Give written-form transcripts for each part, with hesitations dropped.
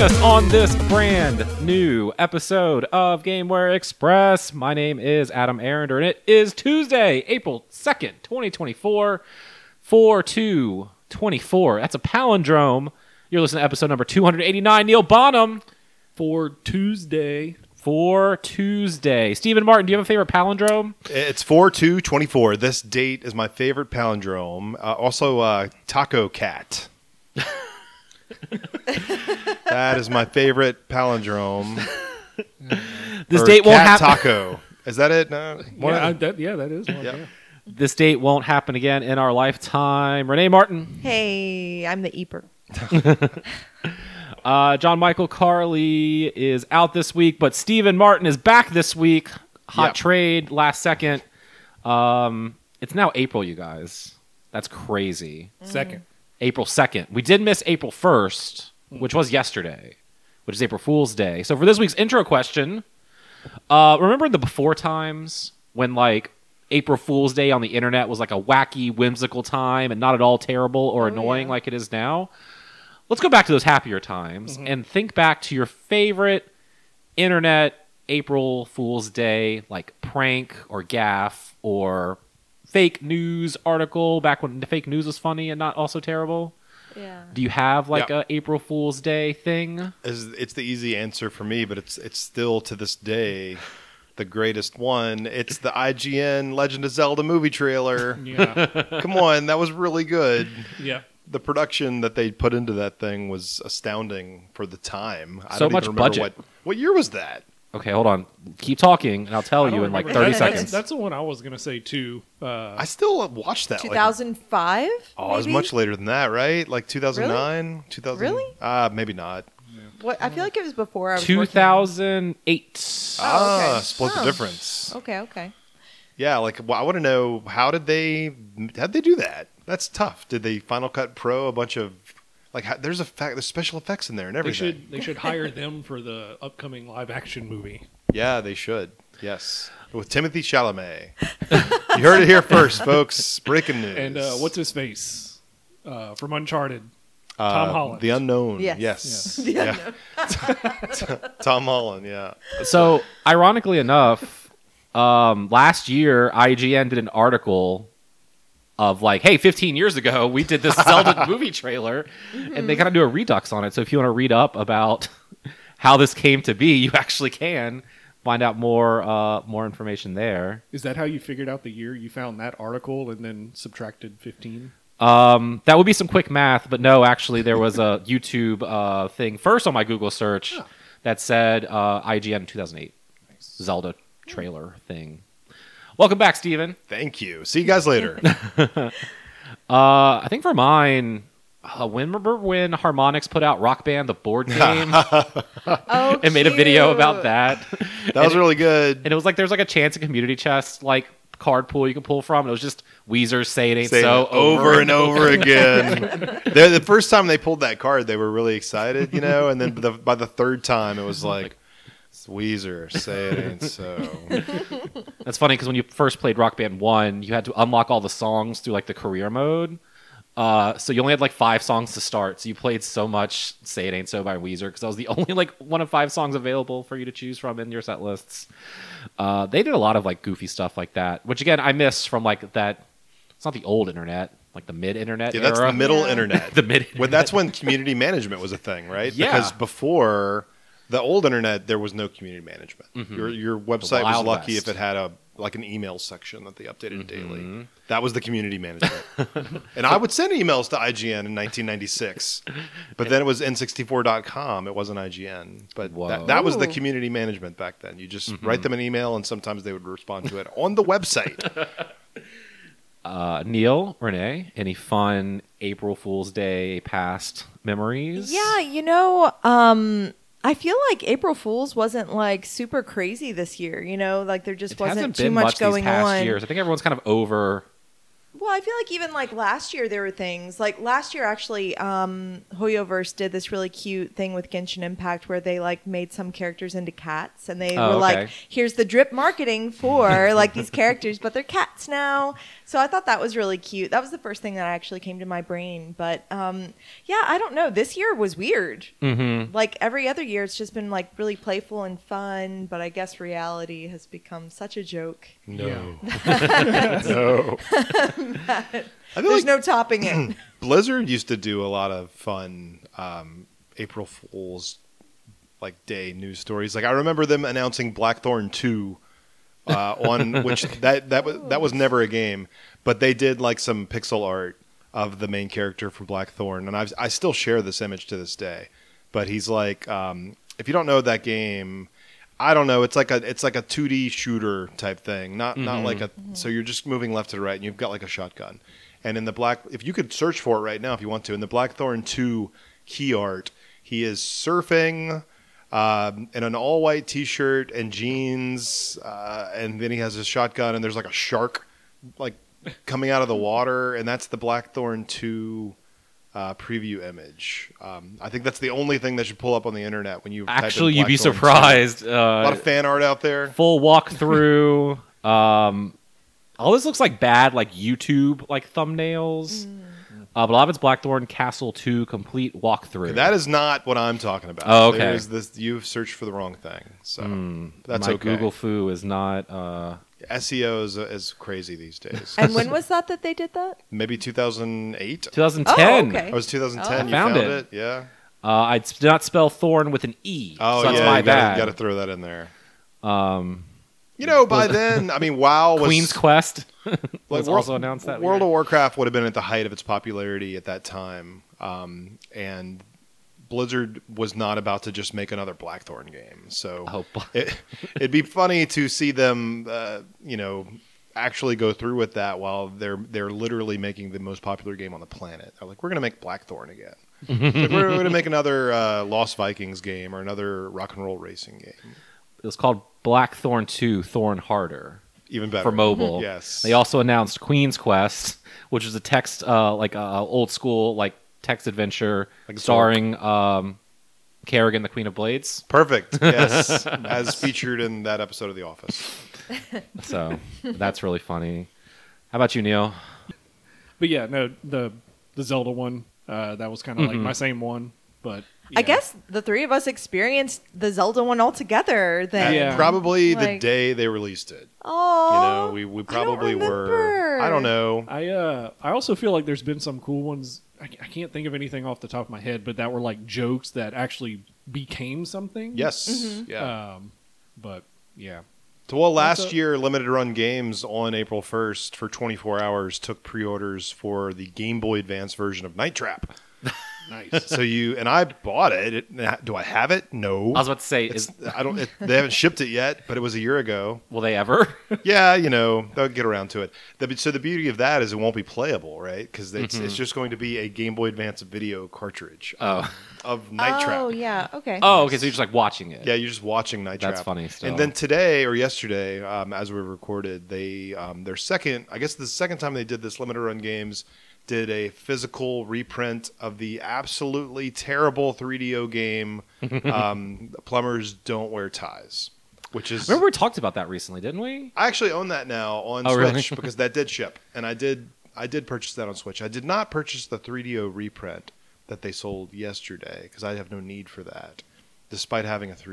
joining us on this brand new episode of Gameware Express. My name is Adam Arender, and it is Tuesday, April 2nd, 2024, 4/2/24. That's a palindrome. You're listening to episode number 289. Neil Bonham. For Tuesday. Stephen Martin, do you have a favorite palindrome? It's 4/2/24. This date is my favorite palindrome. Also, Taco Cat. That is my favorite palindrome. This date won't happen. Taco. Is that it? No. That is one. Yeah. Yeah. This date won't happen again in our lifetime. Renee Martin. Hey, I'm the Eeper. John Michael Carley is out this week, but Stephen Martin is back this week. Hot trade, last second. It's now April, you guys. That's crazy. Second. April 2nd. We did miss April 1st, which was yesterday, which is April Fool's Day. So for this week's intro question, remember the before times when like April Fool's Day on the internet was like a wacky, whimsical time and not at all terrible or annoying like it is now? Let's go back to those happier times and think back to your favorite internet April Fool's Day, like prank or gaffe or fake news article back when the fake news was funny and not also terrible. Yeah. Do you have like a April Fool's Day thing? It's the easy answer for me, but it's still to this day the greatest one. It's the IGN Legend of Zelda movie trailer. Yeah. Come on, that was really good. Yeah. The production that they put into that thing was astounding for the time. I So don't much even remember budget. What year was that? Okay, hold on. Keep talking, and I'll tell I you don't in like remember. 30 seconds. That's the one I was going to say, too. I still watched that. 2005? It was much later than that, right? Like 2009? 2000? Really? Maybe not. What? I feel like it was before I was working. 2008. Oh, okay. Split the difference. Okay. Yeah, like I want to know how'd they do that? That's tough. Did they Final Cut Pro a bunch of there's special effects in there and everything. They should hire them for the upcoming live action movie. Yeah, they should. Yes, with Timothy Chalamet. You heard it here first, folks. Breaking news. And what's his face from Uncharted? Tom Holland. The Unknown. Yes. Yes. Yeah. Tom Holland. Yeah. So, ironically enough, last year IGN did an article of like, hey, 15 years ago we did this Zelda movie trailer, and they kind of do a redux on it. So if you want to read up about how this came to be, you actually can find out more information there. Is that how you figured out the year? You found that article and then subtracted 15? That would be some quick math, but no, actually there was a YouTube thing first on my Google search that said IGN 2008 Zelda trailer thing. Welcome back, Steven. Thank you. See you guys later. I think for mine, remember when Harmonix put out Rock Band, the board game, Oh, and made a video about that? That was really good. And it was like there's like a chance and community chest like card pool you can pull from. And it was just Weezer Say It Ain't Say So it over and over again. The first time they pulled that card, they were really excited, and then by the third time, it was like, it's Weezer, Say It Ain't So. That's funny because when you first played Rock Band 1, you had to unlock all the songs through like the career mode. So you only had like 5 songs to start. So you played so much Say It Ain't So by Weezer because that was the only like one of 5 songs available for you to choose from in your set lists. They did a lot of like goofy stuff like that, which again I miss from like that. It's not the old internet, like the mid-internet era. That's the middle internet. The mid. Well, that's when community management was a thing, right? Yeah. Because before the old internet, there was no community management. Your website was Wild lucky West. if it had an email section that they updated daily. That was the community management. And I would send emails to IGN in 1996, but then it was N64.com. It wasn't IGN, but that was the community management back then. You just write them an email, and sometimes they would respond to it on the website. Neil, Renee, any fun April Fool's Day past memories? Yeah, I feel like April Fool's wasn't like super crazy this year, like there just wasn't hasn't too been much going these past on. years. I think everyone's kind of over Well, I feel like even like last year there were things like last year actually Hoyoverse did this really cute thing with Genshin Impact where they like made some characters into cats and they were like, here's the drip marketing for like these characters, but they're cats now. So I thought that was really cute. That was the first thing that actually came to my brain. But yeah, I don't know. This year was weird. Mm-hmm. Like every other year, it's just been like really playful and fun. But I guess reality has become such a joke. No. Yeah. No. I feel There's like no topping it. Blizzard used to do a lot of fun April Fool's like day news stories. Like I remember them announcing Blackthorn 2 on which that was never a game, but they did like some pixel art of the main character from Blackthorn, and I still share this image to this day. But he's like, if you don't know that game, I don't know. It's like a 2D shooter type thing, not like a. So you're just moving left to the right, and you've got like a shotgun. And in the if you could search for it right now if you want to, in the Blackthorn 2 key art, he is surfing in an all white T-shirt and jeans, and then he has his shotgun, and there's like a shark like coming out of the water, and that's the Blackthorn 2. Preview image. I think that's the only thing that should pull up on the internet when you Actually, type in you'd be Blackthorn 2. surprised. A lot of fan art out there. Full walkthrough. All this looks like bad, like YouTube, like thumbnails. But a lot of it's Blackthorn Castle 2 complete walkthrough. That is not what I'm talking about. Oh, okay. There's this, you've searched for the wrong thing. So that's my okay. Google foo is not. SEO is crazy these days. And when was that they did that? Maybe 2008. 2010. Oh, okay. It was 2010. Oh. You Found found it. it. Yeah. I did not spell thorn with an E. Oh, so that's yeah. my You bad. got to throw that in there. Um, You know, by then, I mean, WoW was Queen's Quest was like also announced that World year. of Warcraft would have been at the height of its popularity at that time, and Blizzard was not about to just make another Blackthorn game. So Oh, it'd be funny to see them, actually go through with that while they're literally making the most popular game on the planet. They're like, we're going to make Blackthorn again. Like, we're going to make another Lost Vikings game or another rock and roll racing game. It was called Blackthorn 2 Thorn Harder Even better for mobile. Yes. They also announced Queen's Quest, which is a text, like old school, like text adventure Like starring Kerrigan, the Queen of Blades. Perfect. Yes. As featured in that episode of The Office. So that's really funny. How about you, Neil? But yeah, no, the Zelda one, that was kind of like my same one. But I yeah. guess the three of us experienced the Zelda one all together then. Yeah. Probably the Like- day they released it. Oh, We probably were. remember. I don't know. I also feel like there's been some cool ones. I can't think of anything off the top of my head, but that were like jokes that actually became something. Yes. Yeah. But yeah. So, well, That's last a- year, Limited Run Games on April 1st for 24 hours took pre-orders for the Game Boy Advance version of Night Trap. Nice. So I bought it. Do I have it? No. I was about to say, They haven't shipped it yet, but it was a year ago. will they ever? Yeah, they'll get around to it. So the beauty of that is it won't be playable, right? Because it's just going to be a Game Boy Advance video cartridge of Night Trap. Oh, yeah. Okay. Oh, okay. So you're just like watching it. Yeah, you're just watching Night Trap. That's funny still. And then today or yesterday, as we recorded, they the second time they did this, Limited Run Games did a physical reprint of the absolutely terrible 3DO game Plumbers Don't Wear Ties, which is Remember we talked about that recently, didn't we? I actually own that now on Oh, Switch really? because that did ship, and I did purchase that on Switch. I did not purchase the 3DO reprint that they sold yesterday because I have no need for that, despite having a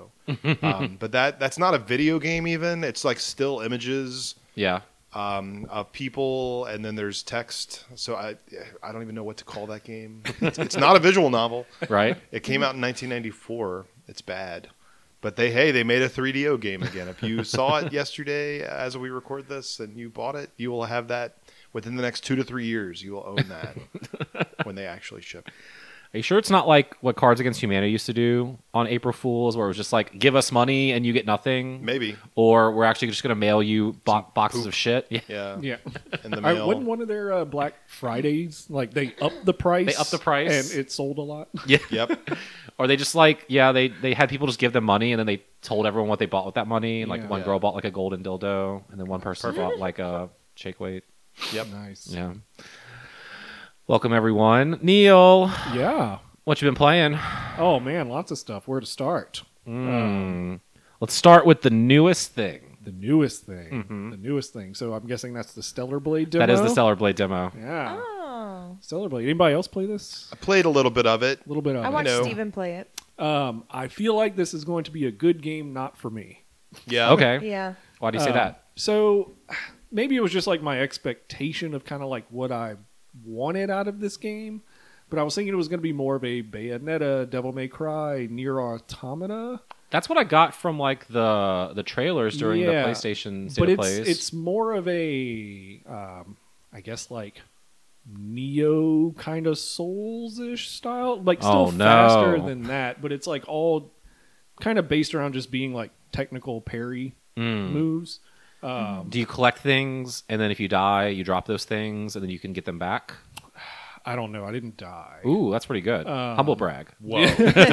3DO. But that's not a video game even. It's like still images Yeah. of people, and then there's text. So I don't even know what to call that game. It's not a visual novel. Right? It came out in 1994. It's bad. But they made a 3DO game again. If you saw it yesterday as we record this and you bought it, you will have that within the next 2 to 3 years. You will own that when they actually ship. Are you sure it's not like what Cards Against Humanity used to do on April Fools, where it was just like, give us money and you get nothing? Maybe. Or we're actually just going to mail you boxes poop. of shit? Yeah. Yeah. In the mail. Wasn't one of their Black Fridays like they upped the price? They upped the price. and it sold a lot. Yeah. Yep. Or they just like, they had people just give them money and then they told everyone what they bought with that money. And like Yeah. one Yeah. girl bought like a golden dildo and then one person bought like a shake weight. Yep. Nice. Yeah. Welcome everyone. Neil, Yeah. what you been playing? Oh man, lots of stuff. Where to start? Let's start with the newest thing. The newest thing. The newest thing. So I'm guessing that's the Stellar Blade demo. That is the Stellar Blade demo. Yeah. Oh. Stellar Blade. Anybody else play this? I played a little bit of it. A little bit of I it. watched know. Steven play it. I feel like this is going to be a good game, not for me. Yeah. Okay. Yeah. Why do you say that? So maybe it was just like my expectation of kind of like what I wanted out of this game. But I was thinking it was going to be more of a Bayonetta, Devil May Cry, Nier Automata. That's what I got from like the trailers during the Yeah, PlayStation State but of Plays. it's more of a, I guess like Neo kind of Souls-ish style. Like still Oh, no. faster than that, but it's like all kind of based around just being like technical parry moves. Do you collect things and then if you die, you drop those things and then you can get them back? I don't know. I didn't die. Ooh, that's pretty good. Humble brag. Whoa.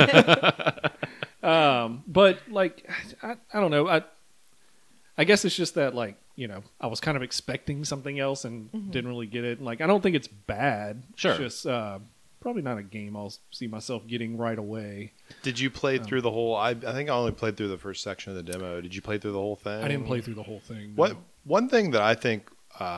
But like, I don't know. I guess it's just that like, I was kind of expecting something else and didn't really get it. Like, I don't think it's bad. Sure. It's just probably not a game I'll see myself getting right away. Did you play through the whole? I think I only played through the first section of the demo. Did you play through the whole thing? I didn't play through the whole thing. What no. one thing that I think,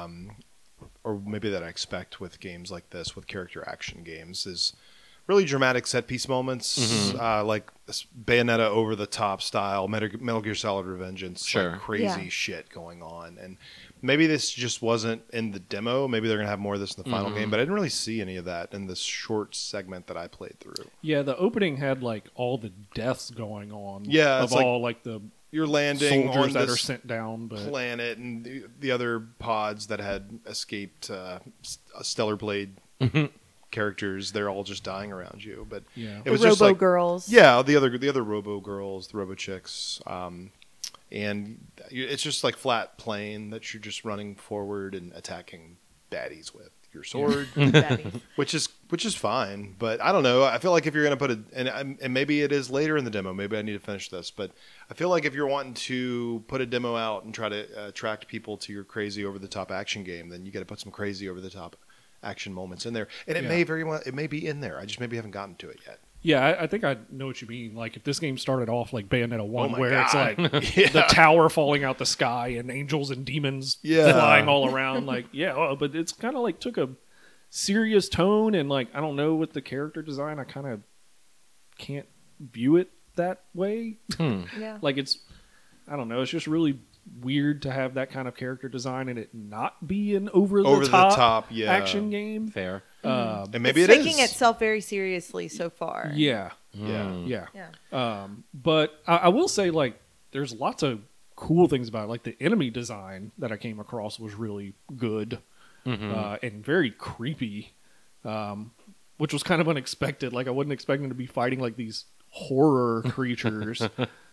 or maybe that I expect with games like this, with character action games, is really dramatic set piece moments, like this Bayonetta over the top style, Metal Gear Solid Revengeance, Sure. like crazy Yeah. shit going on. And maybe this just wasn't in the demo. Maybe they're gonna have more of this in the final game, but I didn't really see any of that in this short segment that I played through. Yeah, the opening had like all the deaths going on. Yeah, of it's like all like the You're landing soldiers on that are this sent down. But planet, and the other pods that had escaped Stellar Blade characters, they're all just dying around you. But yeah, it The was Robo just like Girls. yeah, the other Robo girls, the Robo chicks, and it's just like flat plane that you're just running forward and attacking baddies with your sword. Baddies. which is fine, but I don't know. I feel like if you're going to put it, and maybe it is later in the demo. Maybe I need to finish this, but I feel like if you're wanting to put a demo out and try to attract people to your crazy over the top action game, then you got to put some crazy over the top action moments in there, and it may very well be in there. I just maybe haven't gotten to it yet. yeah, I think I know what you mean. Like if this game started off like Bayonetta 1, my where God. it's like the tower falling out the sky and angels and demons Yeah. flying all around, like but it's kind of like took a serious tone, and like I don't know, with the character design, I kind of can't view it that way. Yeah. Like I don't know, it's just really weird to have that kind of character design and it not be an over the top yeah. action game. Fair. And maybe It's it is taking itself very seriously so far. Yeah, Yeah. yeah. But I will say, like, there's lots of cool things about it. Like the enemy design that I came across was really good and very creepy, which was kind of unexpected. Like I wasn't expecting to be fighting like these horror creatures.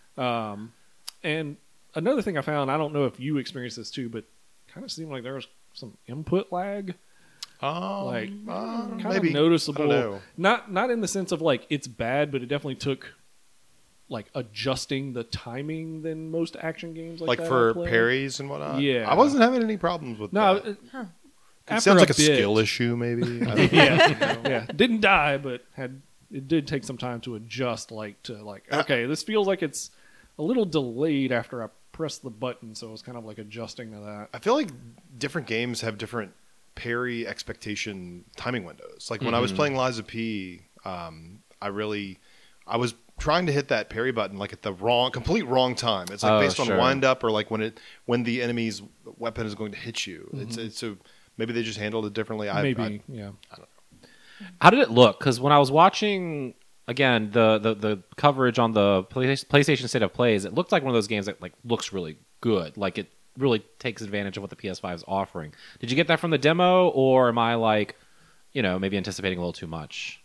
And another thing I found, I don't know if you experienced this too, but kind of seemed like there was some input lag. Like kind maybe of noticeable. I don't know. Not in the sense of like it's bad, but it definitely took like adjusting the timing than most action games like that for I play. parries and whatnot. Yeah. I wasn't having any problems with No, that. it It sounds like a bit- skill issue, maybe. I don't know. yeah, didn't die, but it did take some time to adjust. Like to okay, this feels like it's a little delayed after I pressed the button, so it was kind of like adjusting to that. I feel like different games have different parry expectation timing windows. Like when I was playing Lies of P, I was trying to hit that parry button like at the complete wrong time. It's like based on sure. wind up or like when the enemy's weapon is going to hit you. It's so maybe they just handled it differently. Maybe, yeah. How did it look? Because when I was watching again the coverage on the PlayStation State of Plays, it looked like one of those games that like looks really good. Like it really takes advantage of what the PS5 is offering. Did you get that from the demo, or am I like, maybe anticipating a little too much?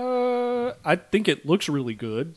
I think it looks really good.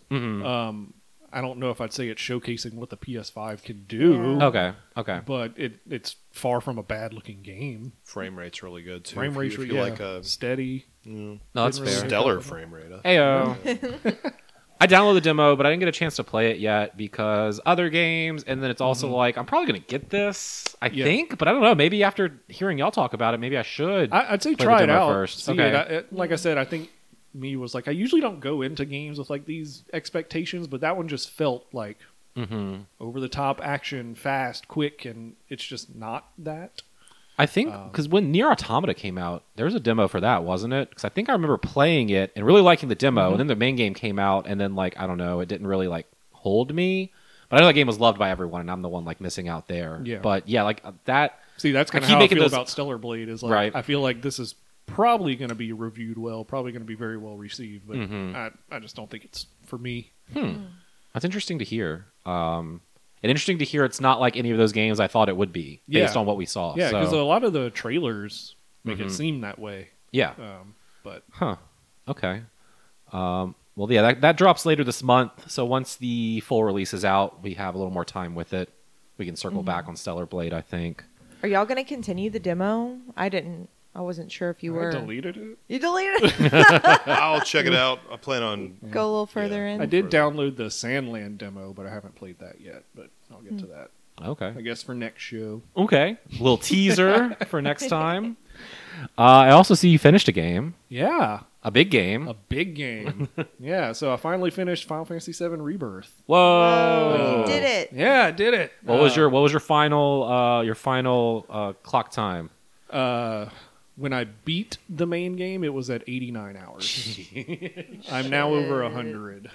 I don't know if I'd say it's showcasing what the PS5 can do. Yeah. Okay. But it's far from a bad looking game. Frame rate's really good too. Frame rate's if you really like a steady. No, that's Didn't really fair. stellar frame rate. Heyo. I downloaded the demo, but I didn't get a chance to play it yet because other games. And then it's also like, I'm probably going to get this, I think. But I don't know. Maybe after hearing y'all talk about it, maybe I should. I'd say play try the it demo out. first. See Okay. it. Like I said, I think me was like, I usually don't go into games with like these expectations, but that one just felt like over the top action, fast, quick, and it's just not that. I think because when Nier Automata came out, there was a demo for that, wasn't it? Because I think I remember playing it and really liking the demo, and then the main game came out, and then like I don't know, it didn't really like hold me. But I know that game was loved by everyone, and I'm the one like missing out there. Yeah. But yeah, like that. See, that's kind of keep how I making feel those- about Stellar Blade. Is like Right. I feel like this is probably going to be reviewed well, probably going to be very well received, but I just don't think it's for me. That's interesting to hear. And interesting to hear it's not like any of those games I thought it would be based on what we saw. Yeah, So- because a lot of the trailers make it seem that way. yeah. But Huh. Okay. Well, yeah, that drops later this month. So once the full release is out, we have a little more time with it. We can circle back on Stellar Blade, I think. Are y'all going to continue the demo? I wasn't sure if you were. I deleted it. You deleted it? I'll check it out. I plan on. Go a little further in. I did download the Sandland demo, but I haven't played that yet. But I'll get to that, Okay. I guess, for next show. Okay. A little teaser for next time. I also see you finished a game, Yeah, a big game. a big game. Yeah, so I finally finished Final Fantasy VII Rebirth. Whoa! You did it. Yeah, I did it. What was your final clock time? When I beat the main game, it was at 89 hours. I'm now over 100.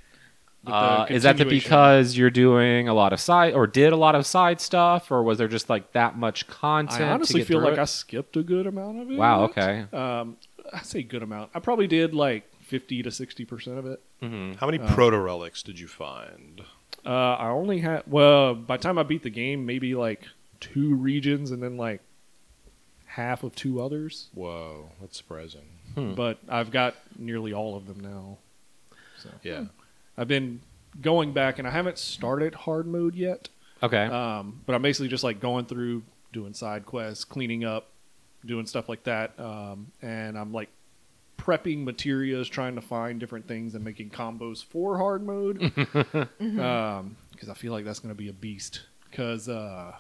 Is that because you're doing a lot of did a lot of side stuff, or was there just like that much content? I honestly to get feel through like it? I skipped a good amount of it. Wow. Okay. I say good amount. I probably did like 50 to 60% of it. How many proto relics did you find? I only had, well, by the time I beat the game, maybe like 2 regions and then like half of 2 others. Whoa, that's surprising. But I've got nearly all of them now. So Yeah. I've been going back, and I haven't started hard mode yet. Okay. But I'm basically just like going through, doing side quests, cleaning up, doing stuff like that. And I'm like prepping materials, trying to find different things and making combos for hard mode. Because I feel like that's going to be a beast. Because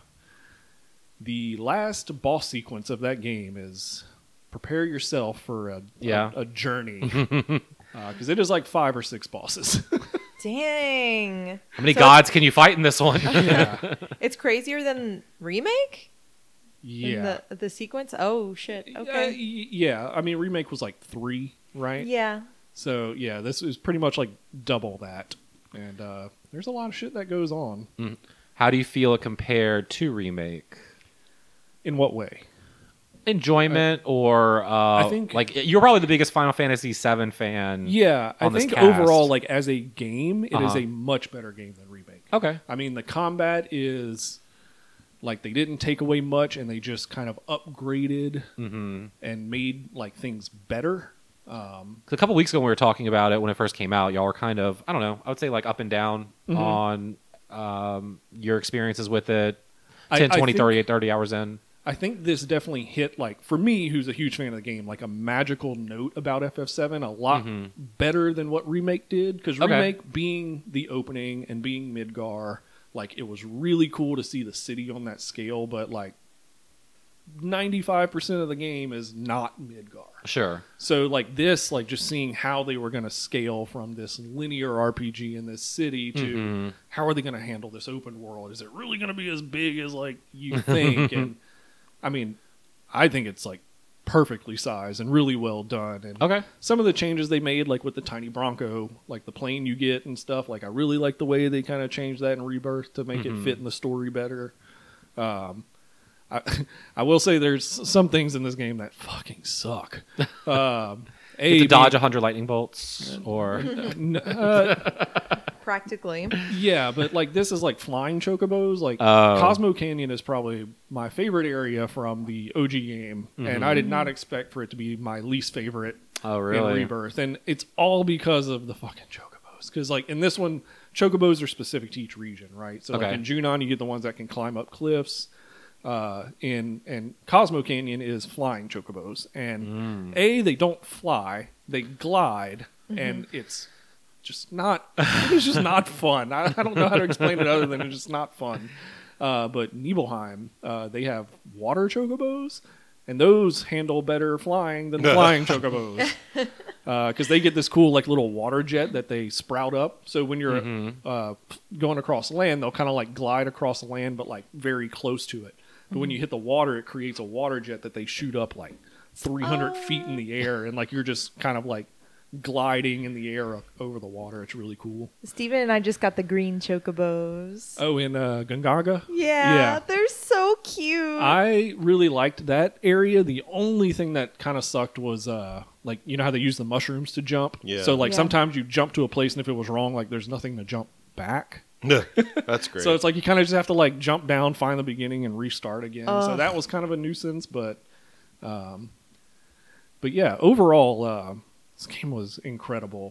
the last boss sequence of that game is prepare yourself for a journey. Because it is like 5 or 6 bosses. Dang. How many So gods can you fight in this one? Yeah. It's crazier than remake? Yeah. In the sequence? Oh, shit. Okay. Yeah. I mean, remake was like 3, right? Yeah. So, yeah, this is pretty much like double that. And there's a lot of shit that goes on. How do you feel it compared to remake? In what way? Enjoyment, or I think- like you're probably the biggest Final Fantasy VII fan. Yeah, I on this think cast. overall, like as a game, it is Uh-huh. a much better game than remake. Okay. I mean, the combat is like they didn't take away much, and they just kind of upgraded and made like things better. 'Cause a couple weeks ago when we were talking about it when it first came out, y'all were kind of, I don't know, I would say like up and down on your experiences with it. 10, 20, 30 hours in. I think this definitely hit, like, for me, who's a huge fan of the game, like a magical note about FF7, a lot better than what Remake did. Because Okay. Remake, being the opening and being Midgar, like, it was really cool to see the city on that scale, but, like, 95% of the game is not Midgar. Sure. So, like, this, like, just seeing how they were going to scale from this linear RPG in this city to how are they going to handle this open world? Is it really going to be as big as, like, you think? And, I mean, I think it's, like, perfectly sized and really well done. And Okay. some of the changes they made, like with the tiny Bronco, like the plane you get and stuff, like, I really like the way they kind of changed that in Rebirth to make it fit in the story better. I will say there's some things in this game that fucking suck. To dodge 100 lightning bolts, or Practically. Yeah, but like this is like flying chocobos. Like Oh. Cosmo Canyon is probably my favorite area from the OG game, and I did not expect for it to be my least favorite oh in really? Rebirth, and it's all because of the fucking chocobos. Because like in this one, chocobos are specific to each region, right? So Okay. like in Junon, you get the ones that can climb up cliffs. And Cosmo Canyon is flying chocobos, and they don't fly, they glide, and it's just not. It's just not fun. I don't know how to explain it other than it's just not fun. But Nibelheim, they have water chocobos, and those handle better flying than the flying chocobos because they get this cool like little water jet that they sprout up. So when you're going across land, they'll kind of like glide across the land, but like very close to it. But when you hit the water, it creates a water jet that they shoot up like 300 feet in the air, and like you're just kind of like gliding in the air over the water. It's really cool. Steven and I just got the green chocobos. Oh, in Gungaga? Yeah, they're so cute. I really liked that area. The only thing that kind of sucked was like, you know how they use the mushrooms to jump? Yeah. So like sometimes you jump to a place and if it was wrong, like there's nothing to jump back. That's great. So it's like you kind of just have to like jump down, find the beginning, and restart again. So that was kind of a nuisance, but yeah, overall, this game was incredible.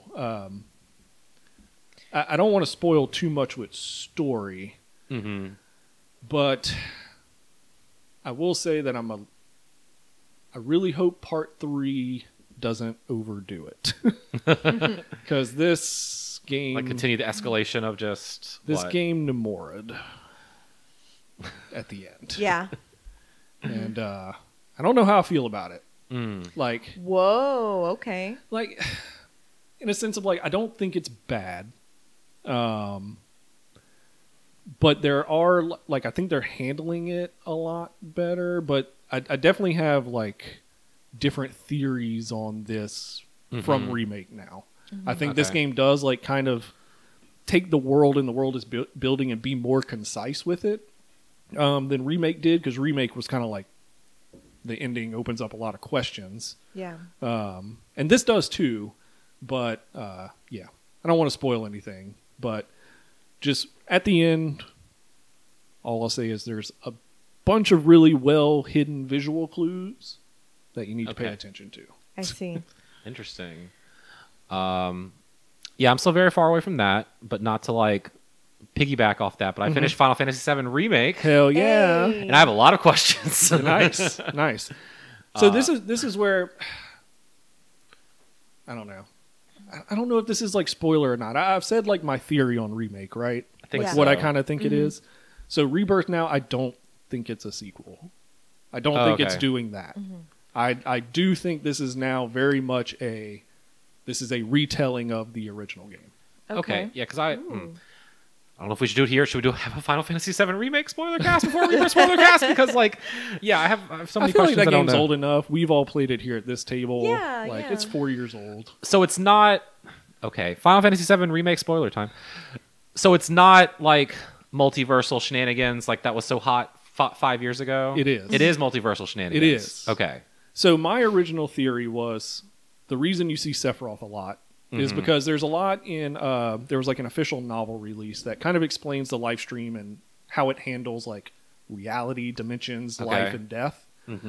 I don't want to spoil too much with story, but I will say that I really hope Part 3 doesn't overdo it, because this game, like, continue the escalation of just this what? game Nemorid at the end. Yeah. And I don't know how I feel about it. Like, whoa, okay. Like, in a sense of like, I don't think it's bad. But there are, like, I think they're handling it a lot better, but I definitely have like different theories on this from Remake now. I think this game does like kind of take the world and the world is building and be more concise with it than Remake did, because Remake was kind of like the ending opens up a lot of questions. Yeah. And this does too, but yeah, I don't want to spoil anything, but just at the end, all I'll say is there's a bunch of really well hidden visual clues that you need to pay attention to. I see. Interesting. Yeah, I'm still very far away from that, but not to like piggyback off that. But I finished Final Fantasy VII Remake. Hell yeah! Hey. And I have a lot of questions. Nice, nice. So this is where I don't know. I don't know if this is like spoiler or not. I've said like my theory on Remake, right? I think like so. what I kind of think it is. So Rebirth now, I don't think it's a sequel. I don't think it's doing that. I do think this is now very much this is a retelling of the original game. Okay. Yeah, because I don't know if we should do it here. Should we have a Final Fantasy VII Remake spoiler cast before Rebirth spoiler cast? Because like, yeah, I have so many I feel like questions. that I don't game's know. old enough. We've all played it here at this table. Yeah, like yeah. it's 4 years old. So it's not okay. Final Fantasy VII Remake spoiler time. So it's not like multiversal shenanigans like that was so hot 5 years ago. It is. It is multiversal shenanigans. It is. Okay. So my original theory was the reason you see Sephiroth a lot is because there's a lot in there was like an official novel release that kind of explains the life stream and how it handles like reality, dimensions, life, and death.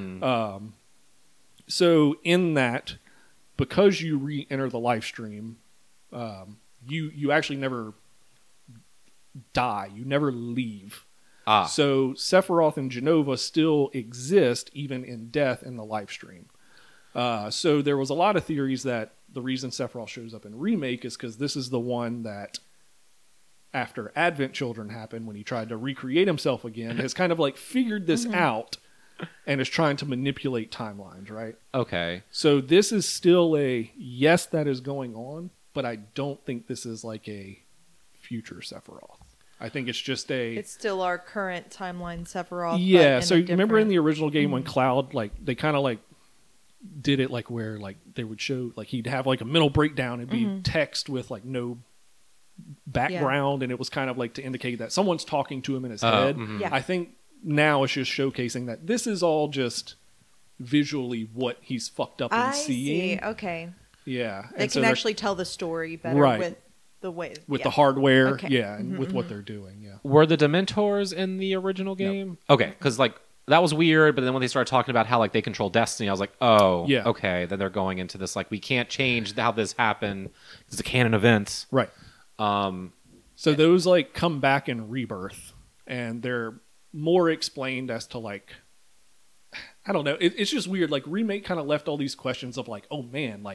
So in that, because you re-enter the life stream, you actually never die. You never leave. So Sephiroth and Jenova still exist even in death in the life stream. So there was a lot of theories that the reason Sephiroth shows up in Remake is because this is the one that, after Advent Children happened, when he tried to recreate himself again, has kind of like figured this out and is trying to manipulate timelines, right? Okay. So this is still yes, that is going on, but I don't think this is like a future Sephiroth. I think it's just It's still our current timeline Sephiroth. yeah. But So in you remember in the original game when Cloud, like, they kind of like did it like where like they would show like he'd have like a mental breakdown and be text with like no background, and it was kind of like to indicate that someone's talking to him in his head. Yeah. I think now it's just showcasing that this is all just visually what he's fucked up and I seeing. see. Okay. Yeah. They And so can they're- actually tell the story better Right. with the way with yeah. the hardware, Okay. and with what they're doing, yeah. Were the Dementors in the original game? Okay, because like that was weird, but then when they started talking about how like they control destiny, I was like, oh, Yeah. okay. Then they're going into this like we can't change how this happened. It's a canon event. Right. Um, So those like come back in Rebirth, and they're more explained as to like, I don't know. It's just weird. Like Remake kind of left all these questions of like, oh man, like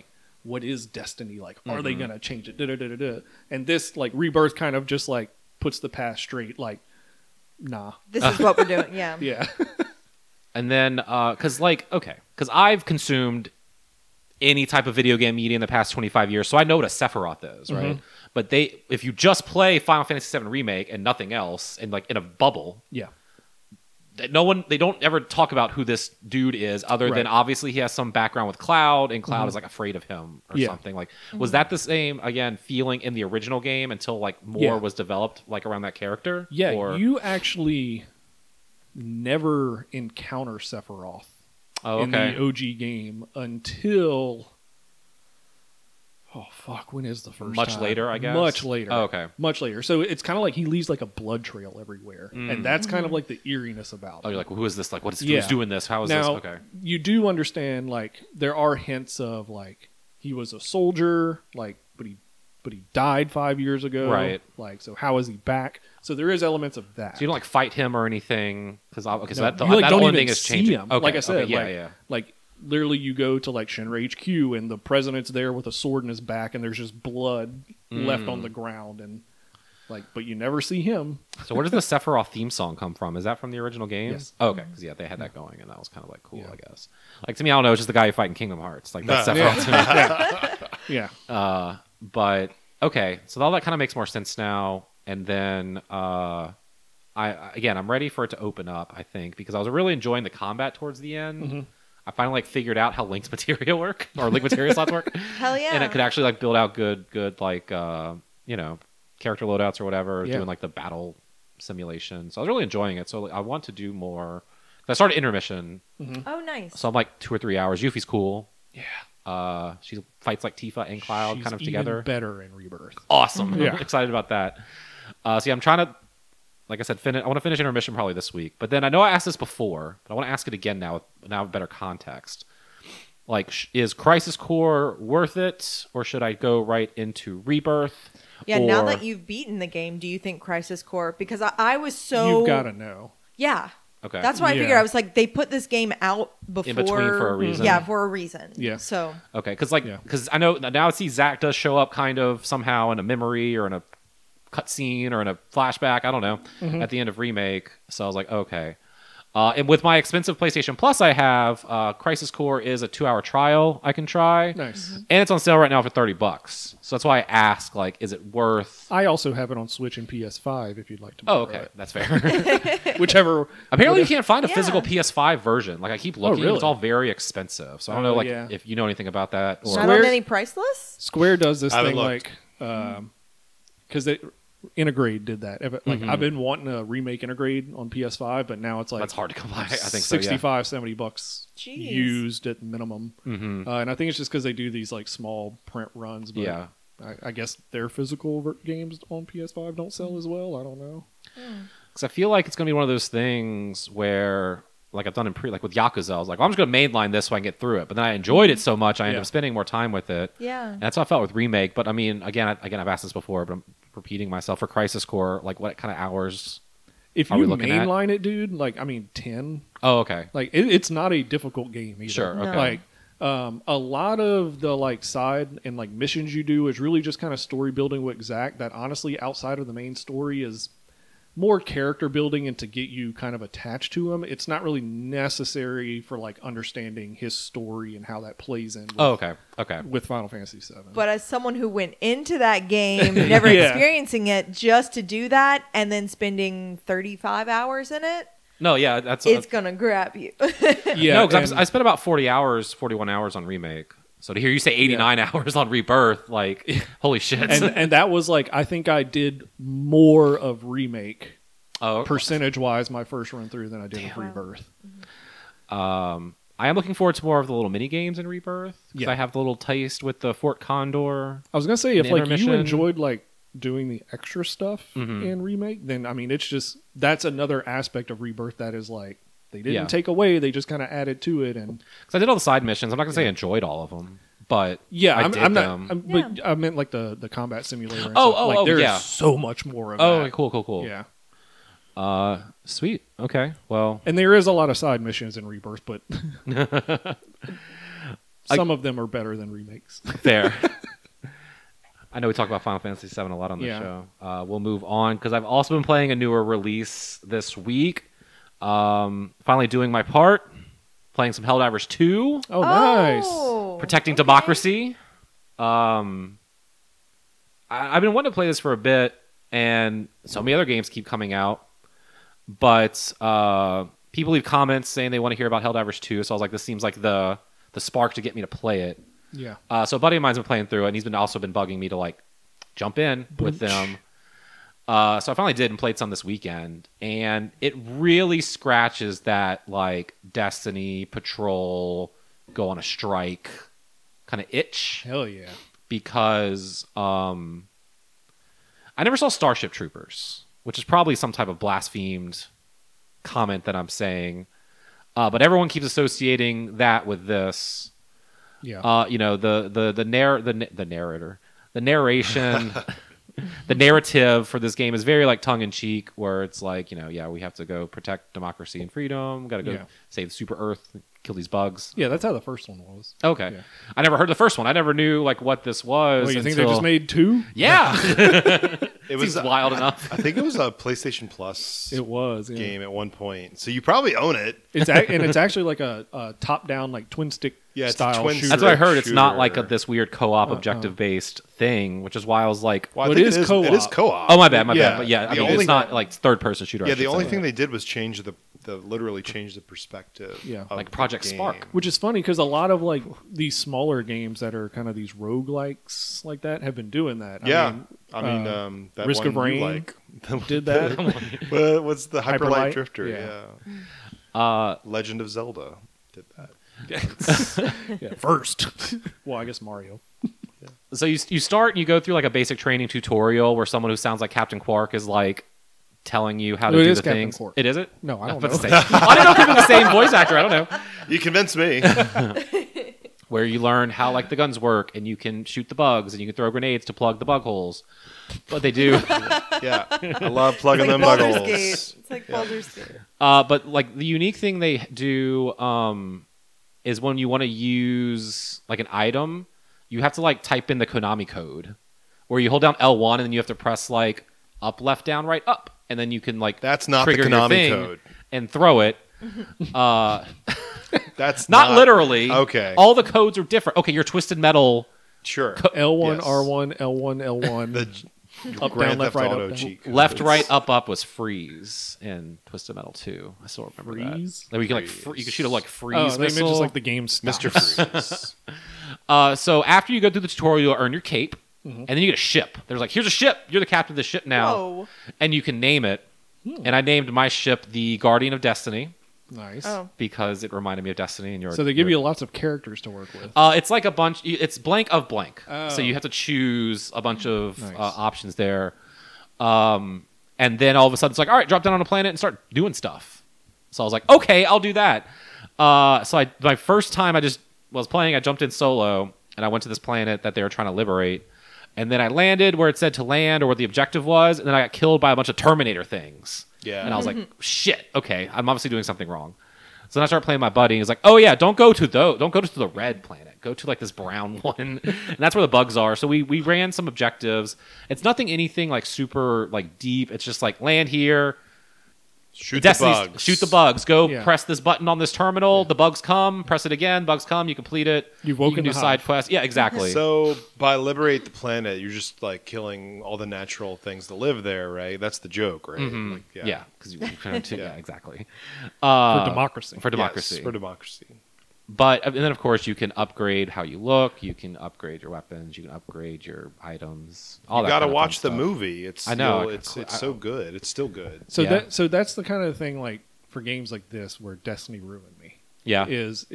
what is destiny like? Are they gonna change it? Da-da-da-da-da. And this like Rebirth kind of just like puts the past straight. Like, nah, This is what we're doing. Yeah. yeah, And then, because I've consumed any type of video game media in the past 25 years, so I know what a Sephiroth is, right? But if you just play Final Fantasy VII Remake and nothing else, and like in a bubble, yeah. they don't ever talk about who this dude is, other than obviously he has some background with Cloud, and Cloud is like afraid of him or something. Like, was that the same again feeling in the original game until like more was developed like around that character? Yeah, or... you actually never encounter Sephiroth in the OG game until when is the first much time? later, I guess. Much later. Oh, okay. Much later. So it's kind of like he leaves like a blood trail everywhere, and that's kind of like the eeriness about it. Oh, you're like, well, who is this? Like, who's doing this? How is now, this? Okay. You do understand like there are hints of like he was a soldier, like but he died 5 years ago, right? Like, so how is he back? So there is elements of that. So you don't like fight him or anything because that you, like, that don't whole even thing is see changing. him. Okay, like I said, okay, like literally you go to like Shinra HQ and the president's there with a sword in his back and there's just blood left on the ground and like, but you never see him. So where does the Sephiroth theme song come from? Is that from the original games? Yes. Oh, okay, because they had that going and that was kind of like cool, I guess. Like to me, I don't know, it's just the guy you fight in Kingdom Hearts. Like that's Sephiroth to me. Yeah. But okay, so all that kind of makes more sense now. And then I'm ready for it to open up, I think, because I was really enjoying the combat towards the end. I finally like figured out how Link's materia work or Link materia slots work. Hell yeah. And it could actually like build out good like character loadouts or whatever, doing like the battle simulation. So I was really enjoying it. So like, I want to do more. I started Intermission. Oh, nice. So I'm like 2 or 3 hours. Yuffie's cool. Yeah. She fights like Tifa and Cloud She's kind of even together. better in Rebirth. Awesome. Yeah. I'm excited about that. So yeah, I'm trying to, like I said, I want to finish Intermission probably this week. But then I know I asked this before, but I want to ask it again now with better context. Like, is Crisis Core worth it, or should I go right into Rebirth? Yeah, now that you've beaten the game, do you think Crisis Core? Because I was so... You've got to know. Yeah. Okay. That's why I figured. I was like, they put this game out before... In between for a reason. Yeah, for a reason. Yeah. So... Okay, because I know now I see Zack does show up kind of somehow in a memory or in a cutscene or in a flashback, I don't know, at the end of Remake. So I was like, okay. And with my expensive PlayStation Plus I have, Crisis Core is a 2-hour trial I can try. Nice. And it's on sale right now for $30. So that's why I ask, like, is it worth... I also have it on Switch and PS5 if you'd like to. Oh, okay. That's fair. Whichever. Apparently you can't find a Yeah. physical PS5 version. Like, I keep looking. really? It's all very expensive. So I don't know, like, if you know anything about that. Or... Not on any price list? Square does this I haven't thing looked. like... Because Intergrade did that. Like I've been wanting to remake Intergrade on PS5, but now it's like That's hard to come by. I think so, yeah. 65, $70 Jeez. used at minimum. And I think it's just because they do these like small print runs. But Yeah. I guess their physical games on PS5 don't sell as well. I don't know. Because I feel like it's going to be one of those things where, like I've done in like with Yakuza, I was like, well, I'm just going to mainline this so I can get through it. But then I enjoyed it so much, I ended up spending more time with it. Yeah. And that's how I felt with Remake. But I mean, again, I've asked this before, but I'm repeating myself. For Crisis Core, like what kind of hours If are we you looking at? mainline it, dude, like, I mean, 10. Oh, okay. Like, it's not a difficult game either. Sure, okay. Like, a lot of the, like, side and, like, missions you do is really just kind of story building with Zack that, honestly, outside of the main story is more character building and to get you kind of attached to him. It's not really necessary for, like, understanding his story and how that plays in with, Okay. with Final Fantasy VII. But as someone who went into that game, never experiencing it, just to do that and then spending 35 hours in it, No, yeah, that's it's going to grab you. Yeah, no, because I spent about 41 hours on Remake. So to hear you say 89 hours on Rebirth, like, holy shit. and that was, like, I think I did more of Remake oh, percentage-wise my first run through than I did with Rebirth. I am looking forward to more of the little mini games in Rebirth. Because I have the little taste with the Fort Condor. I was gonna say if The like you intermission. enjoyed like doing the extra stuff in Remake, then I mean it's just that's another aspect of Rebirth that is like they didn't take away, they just kind of added to it. And Because I did all the side missions. I'm not going to say I enjoyed all of them. But yeah, I I'm did not. them. But I meant like the combat simulator. And Oh, stuff. oh, like, oh, there's yeah. so much more of Oh, that. cool. Yeah, Sweet. Okay. Well, and there is a lot of side missions in Rebirth, but some of them are better than remakes. Fair. I know we talk about Final Fantasy VII a lot on the show. We'll move on because I've also been playing a newer release this week. Finally doing my part, playing some Helldivers 2. Oh, nice. Protecting Democracy. I've been wanting to play this for a bit, and so many other games keep coming out. But people leave comments saying they want to hear about Helldivers 2, so I was like, this seems like the spark to get me to play it. Yeah. So a buddy of mine's been playing through it, and he's also been bugging me to like jump in with them. So I finally did and played some this weekend, and it really scratches that like Destiny, Patrol, go on a strike kind of itch. Hell yeah. Because I never saw Starship Troopers, which is probably some type of blasphemed comment that I'm saying. But everyone keeps associating that with this. Yeah. You know, the narrator, the narration, the narrative for this game is very like tongue in cheek, where it's like, you know, yeah, we have to go protect democracy and freedom. Got to go save Super Earth, kill these bugs. Yeah, that's how the first one was. Okay. Yeah. I never heard the first one. I never knew like what this was. Oh, you think they just made 2? Yeah. It was Seems wild enough. I think it was a PlayStation Plus It was, game at one point. So you probably own it. and it's actually like a top-down, like twin stick Yeah, it's a style twin shooter. That's what I heard. It's not shooter. like this weird co-op objective-based thing, which is why I was like, Well, I Well, think it is co-op. It is co-op. oh, my bad. Yeah. But yeah, I The mean, only- it's not like third-person shooter. I Yeah, the should only say. thing they did was change literally change the perspective. Yeah. of Like the Project game. Spark. Which is funny because a lot of like these smaller games that are kind of these roguelikes like that have been doing that. Yeah. I mean, that Risk one of Rain you like. did that. What's the Hyper Light Light? Drifter? Yeah. Legend of Zelda did that. Yeah, first. Well, I guess Mario. So you start and you go through like a basic training tutorial where someone who sounds like Captain Quark is like telling you how to It do is the Captain things. Quark. It is it? No, I was don't about to know. say. I didn't know if it was the same voice actor. I don't know. You convinced me. Where you learn how like the guns work and you can shoot the bugs and you can throw grenades to plug the bug holes. But they do. Yeah. I love plugging It's like them bug Baldur's holes. Gate. It's like Baldur's Gate. But like the unique thing they do is when you want to use like an item, you have to like type in the Konami code, where you hold down L1 and then you have to press like up, left, down, right, up, and then you can like That's not the trigger your Konami thing code. and throw it. That's Not literally. Okay. All the codes are different. Okay, your Twisted Metal. Sure. L1, Yes. R1, L1, L1. The Up, Grand down, left, Theft right, Auto up, down. cheat code. Left, right, up was freeze in Twisted Metal 2. I still remember Freeze? that. Like, you can like Freeze. you can shoot a like freeze Oh, they meant missile. just like the game stops. Mr. Freeze. So after you go through the tutorial, you'll earn your cape, and then you get a ship. There's like, here's a ship. You're the captain of the ship now, Whoa. and you can name it. And I named my ship the Guardian of Destiny Nice. Oh. because it reminded me of Destiny. And you're So they give you lots of characters to work with. It's like a bunch. It's blank of blank. Oh. So you have to choose a bunch of Nice. options there. And then all of a sudden it's like, all right, drop down on a planet and start doing stuff. So I was like, okay, I'll do that. So my first time I just was playing, I jumped in solo and I went to this planet that they were trying to liberate. And then I landed where it said to land or where the objective was. And then I got killed by a bunch of Terminator things. Yeah. And I was like, shit, okay, I'm obviously doing something wrong. So then I started playing my buddy. He's like, oh yeah, don't go to the red planet. Go to like this brown one. And that's where the bugs are. So we ran some objectives. It's anything like super like deep. It's just like land here. Shoot Destiny's- the bugs. Shoot the bugs. Go Yeah. press this button on this terminal. The bugs come. Press it again. Bugs come. You complete it. You've you woken can do the side hive. quests. Yeah, exactly. So by liberate the planet, you're just like killing all the natural things that live there, right? That's the joke, right? Like, yeah, because you kind of Yeah. yeah, exactly. For democracy. For democracy. Yes, for democracy. But and then of course you can upgrade how you look. You can upgrade your weapons. You can upgrade your items. All You that got to kind of watch fun the stuff. movie. It's I know. It's so good. It's still good. So Yeah. so that's the kind of thing like for games like this where Destiny ruined me. Yeah. Is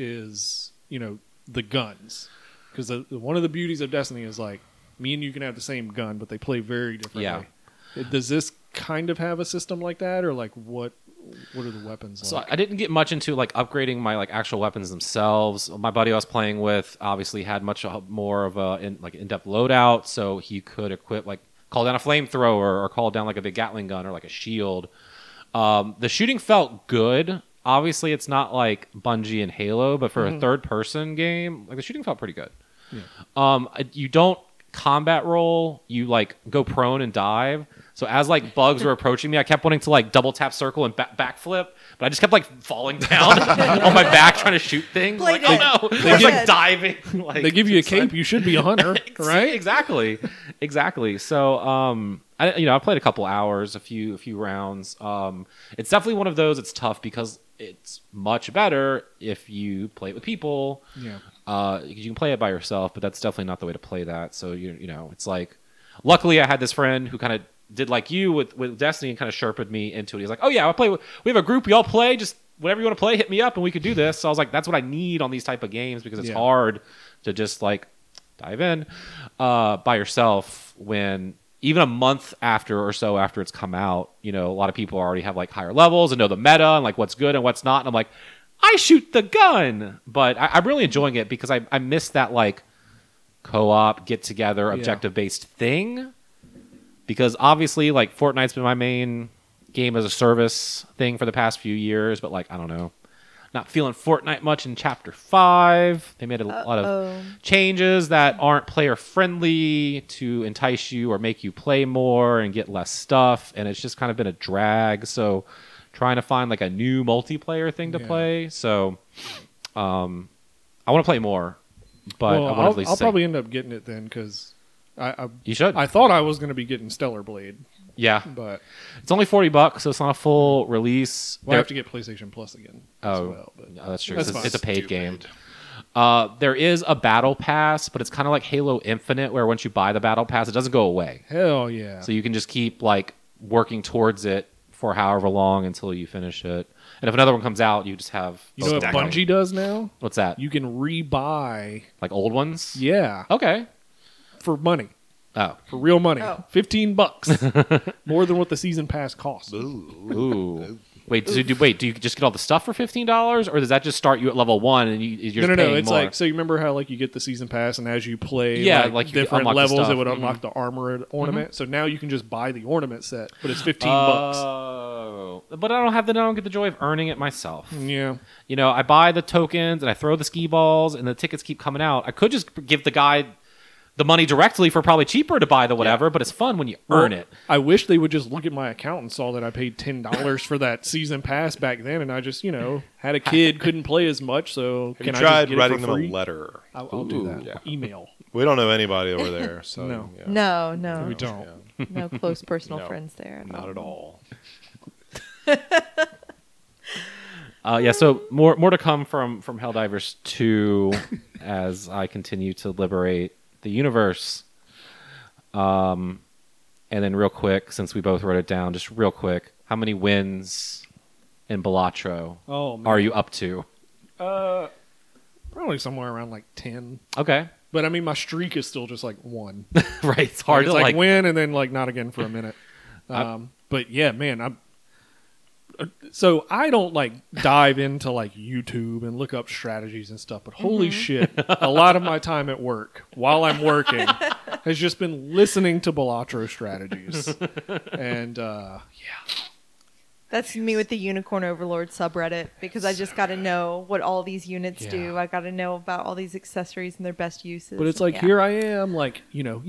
the guns, because one of the beauties of Destiny is like me and you can have the same gun, but they play very differently. Yeah. Does this kind of have a system like that, or like what are the weapons So like? I didn't get much into like upgrading my like actual weapons themselves. My buddy I was playing with obviously had much more of a in-depth loadout, so he could equip like call down a flamethrower or call down like a big Gatling gun or like a shield. The shooting felt good. obviously it's not like Bungie and Halo, but for a third-person game, like the shooting felt pretty good. Yeah. You don't combat roll, you like go prone and dive. So as like bugs were approaching me, I kept wanting to like double tap circle and backflip, but I just kept like falling down on my back trying to shoot things. Like, oh no, I was like diving. Like, they give you a cape, you should be a hunter, right? Exactly. So I played a couple hours, a few rounds. It's definitely one of those. It's tough because it's much better if you play it with people. Yeah. You can play it by yourself, but that's definitely not the way to play that. So you know, it's like, luckily I had this friend who kind of did like you with Destiny and kind of sharpened me into it. He's like, oh yeah, we have a group, we all play, just whatever you want to play, hit me up and we could do this. So I was like, that's what I need on these type of games because it's hard to just like dive in by yourself when even a month after it's come out, you know, a lot of people already have like higher levels and know the meta and like what's good and what's not. And I'm like, I shoot the gun, but I'm really enjoying it because I miss that like co-op, get together, objective based thing. Because obviously, like Fortnite's been my main game as a service thing for the past few years, but like I don't know, not feeling Fortnite much in Chapter 5. They made a lot of changes that aren't player friendly to entice you or make you play more and get less stuff, and it's just kind of been a drag. So trying to find like a new multiplayer thing to play. So I want to play more, but well, I want to I'll probably end up getting it then because you should. I thought I was going to be getting Stellar Blade. Yeah, but it's only $40, so it's not a full release. We'll have to get PlayStation Plus again. As well, but no, that's true. That's it's a paid Stupid. game. There is a battle pass, but it's kind of like Halo Infinite, where once you buy the battle pass, it doesn't go away. Hell yeah! So you can just keep like working towards it for however long until you finish it. And if another one comes out, you just have. You know what Bungie does now? What's that? You can rebuy like old ones. Yeah. Okay. For money. Oh. For real money. Oh. $15. More than what the season pass costs. Ooh. Wait, do you just get all the stuff for $15, or does that just start you at level 1 and you're just paying It's more? like, so you remember how like you get the season pass and as you play like you different unlock the levels, stuff. it would unlock the armor ornament. So now you can just buy the ornament set, but it's $15. Oh, but I don't get the joy of earning it myself. Yeah. You know, I buy the tokens and I throw the skee balls and the tickets keep coming out. I could just give the guy the money directly for probably cheaper to buy the whatever, but it's fun when you earn it. I wish they would just look at my account and saw that I paid $10 for that season pass back then, and I just, had a kid, couldn't play as much, so Have you I just tried get writing it for them free? a letter? I'll do that. Yeah. Email. We don't know anybody over there, so No. yeah. No, We don't. no close personal No, friends there. Not at all. So more to come from Helldivers 2 as I continue to liberate the universe. And then real quick, since we both wrote it down, just real quick, how many wins in Balatro are you up to? Probably somewhere around like 10. Okay. But I mean, my streak is still just like 1. Right. It's hard It's to like win and then like not again for a minute. But yeah, man, so I don't like dive into like YouTube and look up strategies and stuff, but holy shit, a lot of my time at work while I'm working has just been listening to Balatro strategies. And That's me with the Unicorn Overlord subreddit because I just got to know what all these units do. I got to know about all these accessories and their best uses. but it's like here I am, like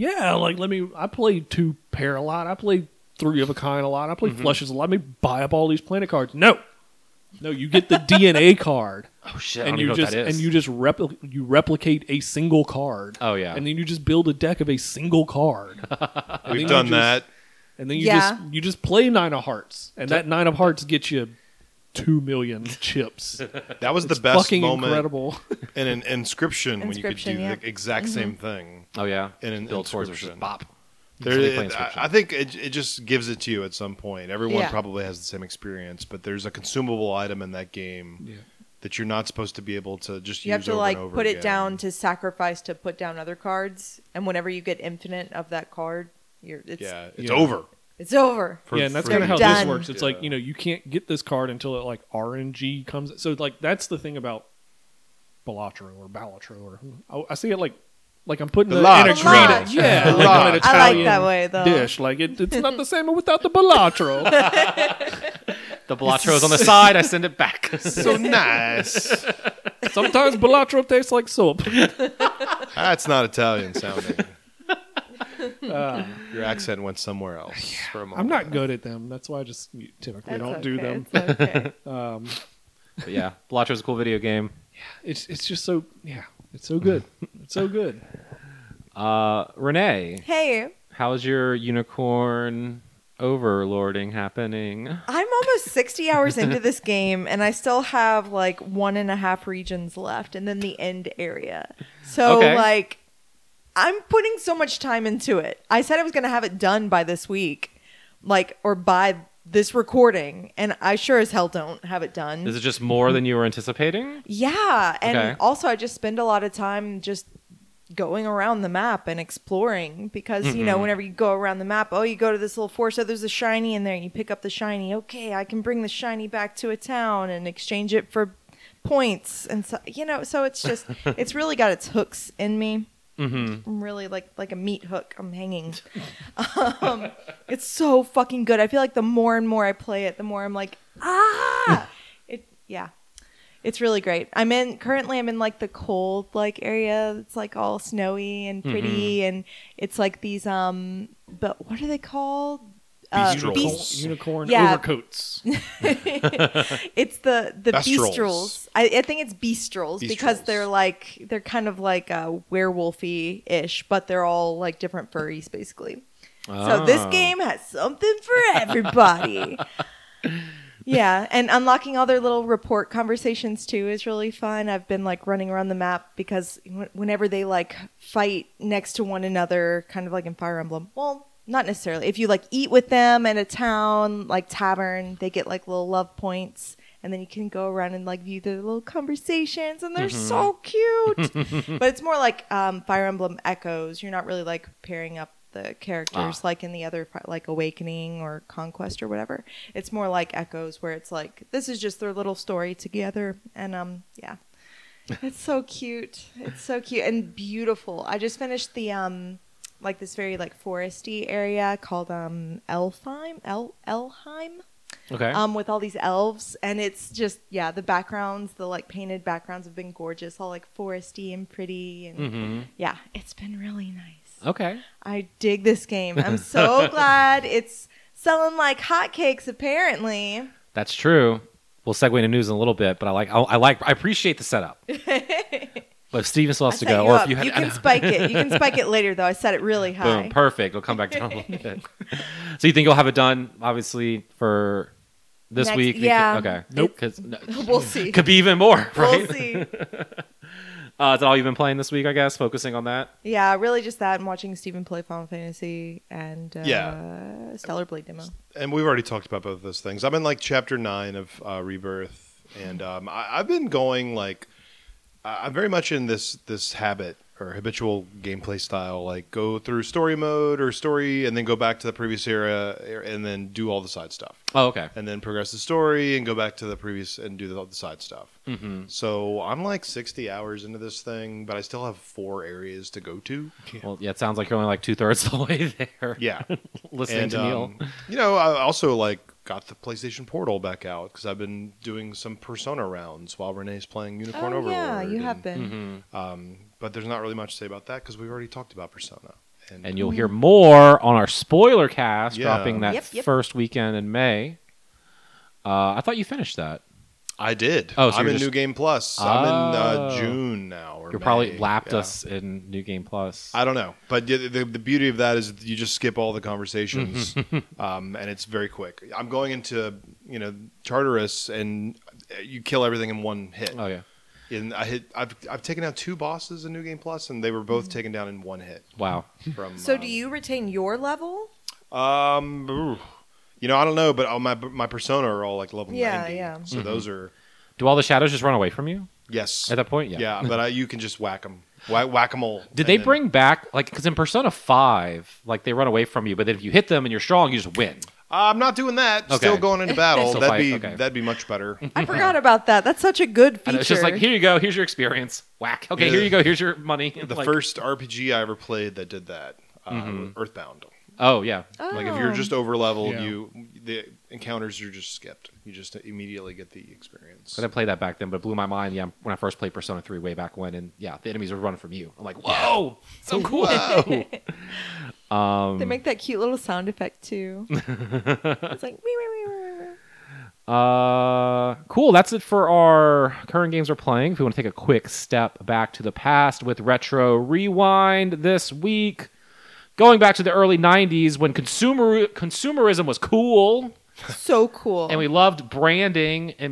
I play 2 pair a lot. I play 3 of a kind a lot. I play flushes a lot. Let me buy up all these planet cards. No, you get the DNA card. Oh shit! And I don't you even know what that is. and you just replicate a single card. Oh yeah. And then you just build a deck of a single card. We've done that. And then you just play 9 of Hearts, and that 9 of Hearts gets you 2 million chips. That was It's the best fucking moment incredible. in an Inscription when you could do Inscription, the exact same thing. Oh yeah. In an Build towards Inscription. versus bop. There, Somebody play I think it just gives it to you at some point. Everyone Yeah. probably has the same experience, but there's a consumable item in that game that you're not supposed to be able to just you use have to over like and over put it again. down to sacrifice to put down other cards, and whenever you get infinite of that card, it's It's over. it's over. Yeah, and that's for kind of how you. this Done. works. It's like, you can't get this card until it like RNG comes. So like that's the thing about Balatro or Balatro or I see it like I'm putting it in a Balatro. green. Yeah, like on an I Italian like that way, though. dish. Like it's not the same without the Balatro. The Balatro's on the side. I send it back. So nice. Sometimes Balatro tastes like soap. That's not Italian sounding. Your accent went somewhere else for a moment. I'm not good at them. That's why I just typically That's don't do them. It's okay. But yeah, Balatro's a cool video game. It's just so it's so good. It's so good. Renee, Hey, how's your unicorn overlording happening? I'm almost 60 hours into this game, and I still have like 1.5 regions left, and then the end area. So Okay. like, I'm putting so much time into it. I said I was going to have it done by this week, or by this recording, and I sure as hell don't have it done. Is it just more than you were anticipating? Yeah, and Okay. also I just spend a lot of time just going around the map and exploring because you know, whenever you go around the map, you go to this little forest, there's a shiny in there, and you pick up the shiny. Okay, I can bring the shiny back to a town and exchange it for points, and so so it's just it's really got its hooks in me. I'm really like a meat hook. I'm hanging. It's so fucking good. I feel like the more and more I play it, the more I'm like, it's really great. Currently I'm in like the cold area. It's like all snowy and pretty, and it's like these but what are they called? Beastrels. Unicorn Yeah. overcoats. It's the Bestrels. beastrels. I think it's beastrels because Beastrels. they're kind of like werewolfy ish, but they're all like different furries basically. So this game has something for everybody. Yeah, and unlocking all their little report conversations too is really fun. I've been like running around the map because whenever they like fight next to one another, kind of like in Fire Emblem. Well, not necessarily. If you like eat with them in a town, like tavern, they get like little love points, and then you can go around and like view their little conversations, and they're so cute. But it's more like Fire Emblem Echoes. You're not really like pairing up the characters like in the other like Awakening or Conquest or whatever. It's more like Echoes, where it's like this is just their little story together, and yeah. It's so cute. It's so cute and beautiful. I just finished the like this very like foresty area called Elfheim. Okay. With all these elves, and it's just the backgrounds, the like painted backgrounds have been gorgeous, all like foresty and pretty, and yeah, it's been really nice. Okay. I dig this game. I'm so glad it's selling like hotcakes apparently. That's true. We'll segue into news in a little bit, but I appreciate the setup. But if Steven still has to go, or if you can spike it. You can spike it later though. I set it really high. Boom, perfect. It'll come back down a little bit. So you think you'll have it done, obviously, for this Next- week? yeah. Okay. Nope. 'Cause We'll see. could be even more, right? We'll see. Is that all you've been playing this week, I guess? Focusing on that? Yeah, really just that and watching Steven play Final Fantasy and Yeah. Stellar Blade demo. And we've already talked about both of those things. I'm in like chapter 9 of Rebirth, and I've been going like I'm very much in this habit or habitual gameplay style, like go through story mode or story and then go back to the previous era and then do all the side stuff. Oh, okay. And then progress the story and go back to the previous and do the side stuff. Mm-hmm. So I'm like 60 hours into this thing, but I still have 4 areas to go to. Well, yeah, it sounds like you're only like 2/3 the way there. Yeah. Listening And, to Neil. you know, I also like got the PlayStation Portal back out because I've been doing some Persona rounds while Renee's playing Unicorn Overlord. Yeah, you and, have been. but there's not really much to say about that because we've already talked about Persona. And you'll hear more on our spoiler cast Yeah. dropping that Yep. first weekend in May. I thought you finished that. I did. Oh, so I'm you're in just- New Game Plus. Oh. I'm in June now. Or You probably May. lapped Yeah. us in New Game Plus. I don't know, but the beauty of that is you just skip all the conversations, and it's very quick. I'm going into Tartarus, and you kill everything in one hit. Oh yeah. And I've taken out 2 bosses in New Game Plus, and they were both taken down in one hit. Wow. From So do you retain your level? I don't know, but all my Persona are all like level 90. Yeah. So those are Do all the shadows just run away from you yes at that point? yeah, but you can just whack them, whack them all. Did they bring back because in Persona 5, like they run away from you, but then if you hit them and you're strong, you just win. I'm not doing that. Okay. Still going into battle. Still that'd fight, be much better. I forgot about that. That's such a good feature. And it's just like, here you go, here's your experience. Whack. Okay, Yeah. here you go, here's your money. The Like, first RPG I ever played that did that was Earthbound. Oh yeah. Like if you're just over leveled, Yeah. the encounters are just skipped. You just immediately get the experience. I didn't play that back then, but it blew my mind. Yeah, when I first played Persona 3 way back when, and yeah, the enemies were running from you. I'm like, whoa, so cool. Whoa. They make that cute little sound effect too. It's like wee, wee, wee, wee, wee. Cool. That's it for our current games we're playing. If we want to take a quick step back to the past with Retro Rewind this week, going back to the early 90s when consumerism was cool. So cool. And we loved branding and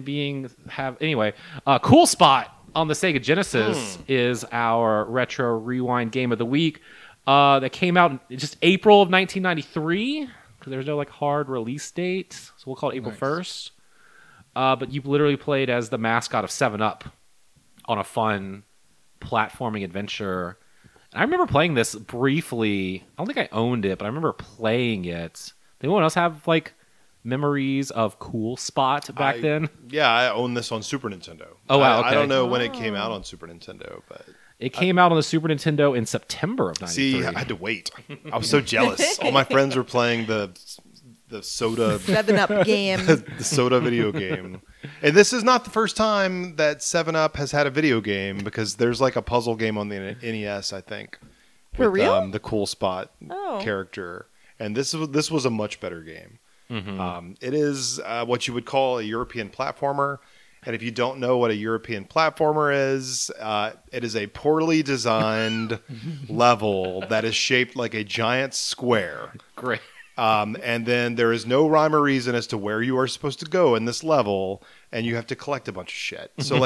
Cool Spot on the Sega Genesis is our Retro Rewind game of the week. That came out in just April of 1993 because there's no hard release date, so we'll call it April 1st. But you literally played as the mascot of 7-Up on a fun platforming adventure. And I remember playing this briefly. I don't think I owned it, but I remember playing it. Did anyone else have memories of Cool Spot back then? Yeah, I own this on Super Nintendo. Oh, wow, okay. I don't know when it came out on Super Nintendo, but it came out on the Super Nintendo in September of 93. See, I had to wait. I was so jealous. All my friends were playing the soda 7-Up game. the soda video game. And this is not the first time that 7-Up has had a video game because there's a puzzle game on the NES, I think. For with, real? The Cool Spot Oh. character. And this was a much better game. Mm-hmm. It is what you would call a European platformer. And if you don't know what a European platformer is, it is a poorly designed level that is shaped like a giant square. Great. And then there is no rhyme or reason as to where you are supposed to go in this level, and you have to collect a bunch of shit. So,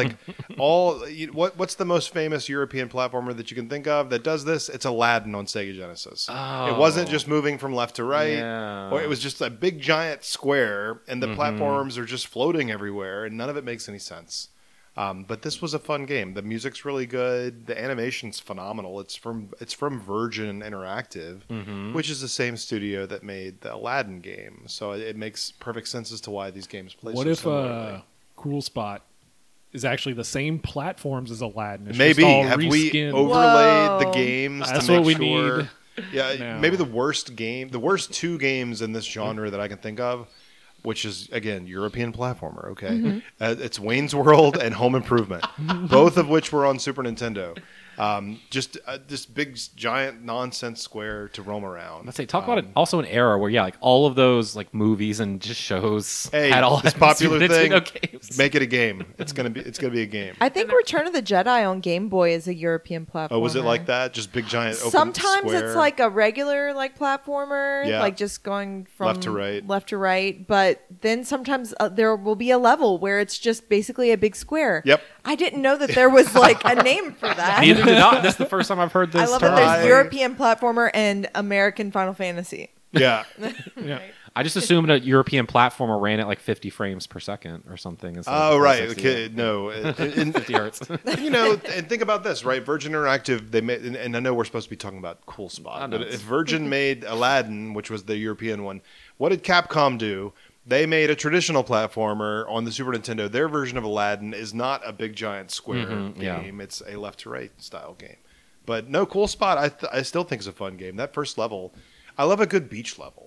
what's the most famous European platformer that you can think of that does this? It's Aladdin on Sega Genesis. Oh. It wasn't just moving from left to right, Yeah. or it was just a big giant square, and the platforms are just floating everywhere, and none of it makes any sense. But this was a fun game. The music's really good. The animation's phenomenal. It's from Virgin Interactive, which is the same studio that made the Aladdin game. So it makes perfect sense as to why these games play. What so if similarly. Cool Spot is actually the same platforms as Aladdin? It's Maybe just all have we reskinned. overlaid the Whoa. games That's to make what we sure? need. Yeah, now. maybe the worst two games in this genre that I can think of, which is, again, European platformer, okay? It's Wayne's World and Home Improvement, both of which were on Super Nintendo. Just this big, giant nonsense square to roam around. Let's say talk about it. Also, an era where all of those movies and just shows Hey, had all this the popular Super thing, Nintendo games. make it a game. It's gonna be a game. I think Return of the Jedi on Game Boy is a European platformer. Oh, was it like that? Just big, giant, open Sometimes square? it's like a regular platformer, Yeah. just going from Left to right. But then sometimes there will be a level where it's just basically a big square. Yep. I didn't know that there was a name for that. Neither did I. This is the first time I've heard this I love term. that there's European platformer and American Final Fantasy. Yeah. Yeah. I just assumed a European platformer ran at 50 frames per second or something. instead of Oh, right. 60. Okay. No. 50 hertz. And think about this, right? Virgin Interactive, they made, and I know we're supposed to be talking about Cool Spot, but if Virgin made Aladdin, which was the European one, what did Capcom do? They made a traditional platformer on the Super Nintendo. Their version of Aladdin is not a big giant square game. It's a left to right style game. But no, Cool Spot, I still think is a fun game. That first level, I love a good beach level.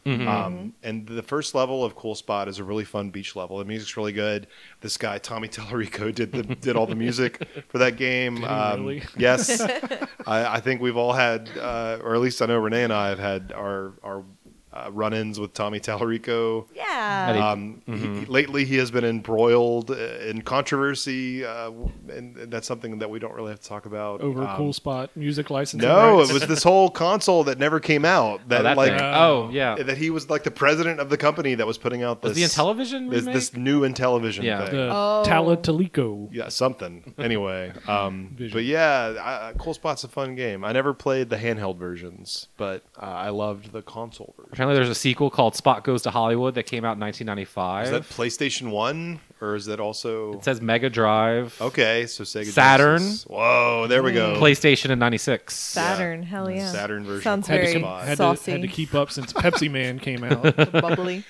And the first level of Cool Spot is a really fun beach level. The music's really good. This guy Tommy Tallarico did all the music for that game. Did he really? Yes, I think we've all had, or at least I know Renee and I have had our run-ins with Tommy Tallarico. Yeah. Lately, he has been embroiled in controversy, and that's something that we don't really have to talk about. Over Cool Spot music licensing. No, rights. it was this whole console that never came out. That, that thing. Oh, yeah. that he was the president of the company that was putting out this. Was the Intellivision remake? This new Intellivision Yeah. thing. the Oh. Talatalico. Yeah, something. Anyway, but yeah, Cool Spot's a fun game. I never played the handheld versions, but I loved the console version. Apparently, there's a sequel called Spot Goes to Hollywood that came out in 1995. Is that PlayStation 1 or is that also? It says Mega Drive. Okay, so Sega Saturn. Genesis. Whoa, there we go. PlayStation in 96. Saturn, hell yeah. Saturn version. Sounds of Cool very Spot. saucy. Had to keep up since Pepsi Man came out. Bubbly.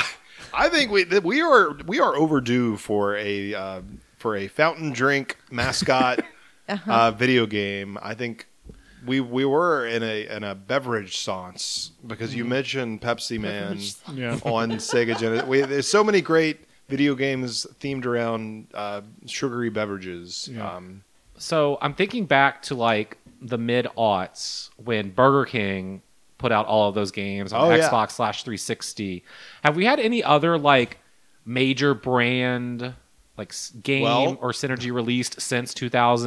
I think we are overdue for a fountain drink mascot video game. I think we were in a beverage science because you mentioned Pepsi Man Yeah. on Sega Genesis. There's so many great video games themed around sugary beverages. Yeah. So I'm thinking back to like the mid-aughts when Burger King put out all of those games on Xbox/360. Have we had any other like major brand like game or synergy released since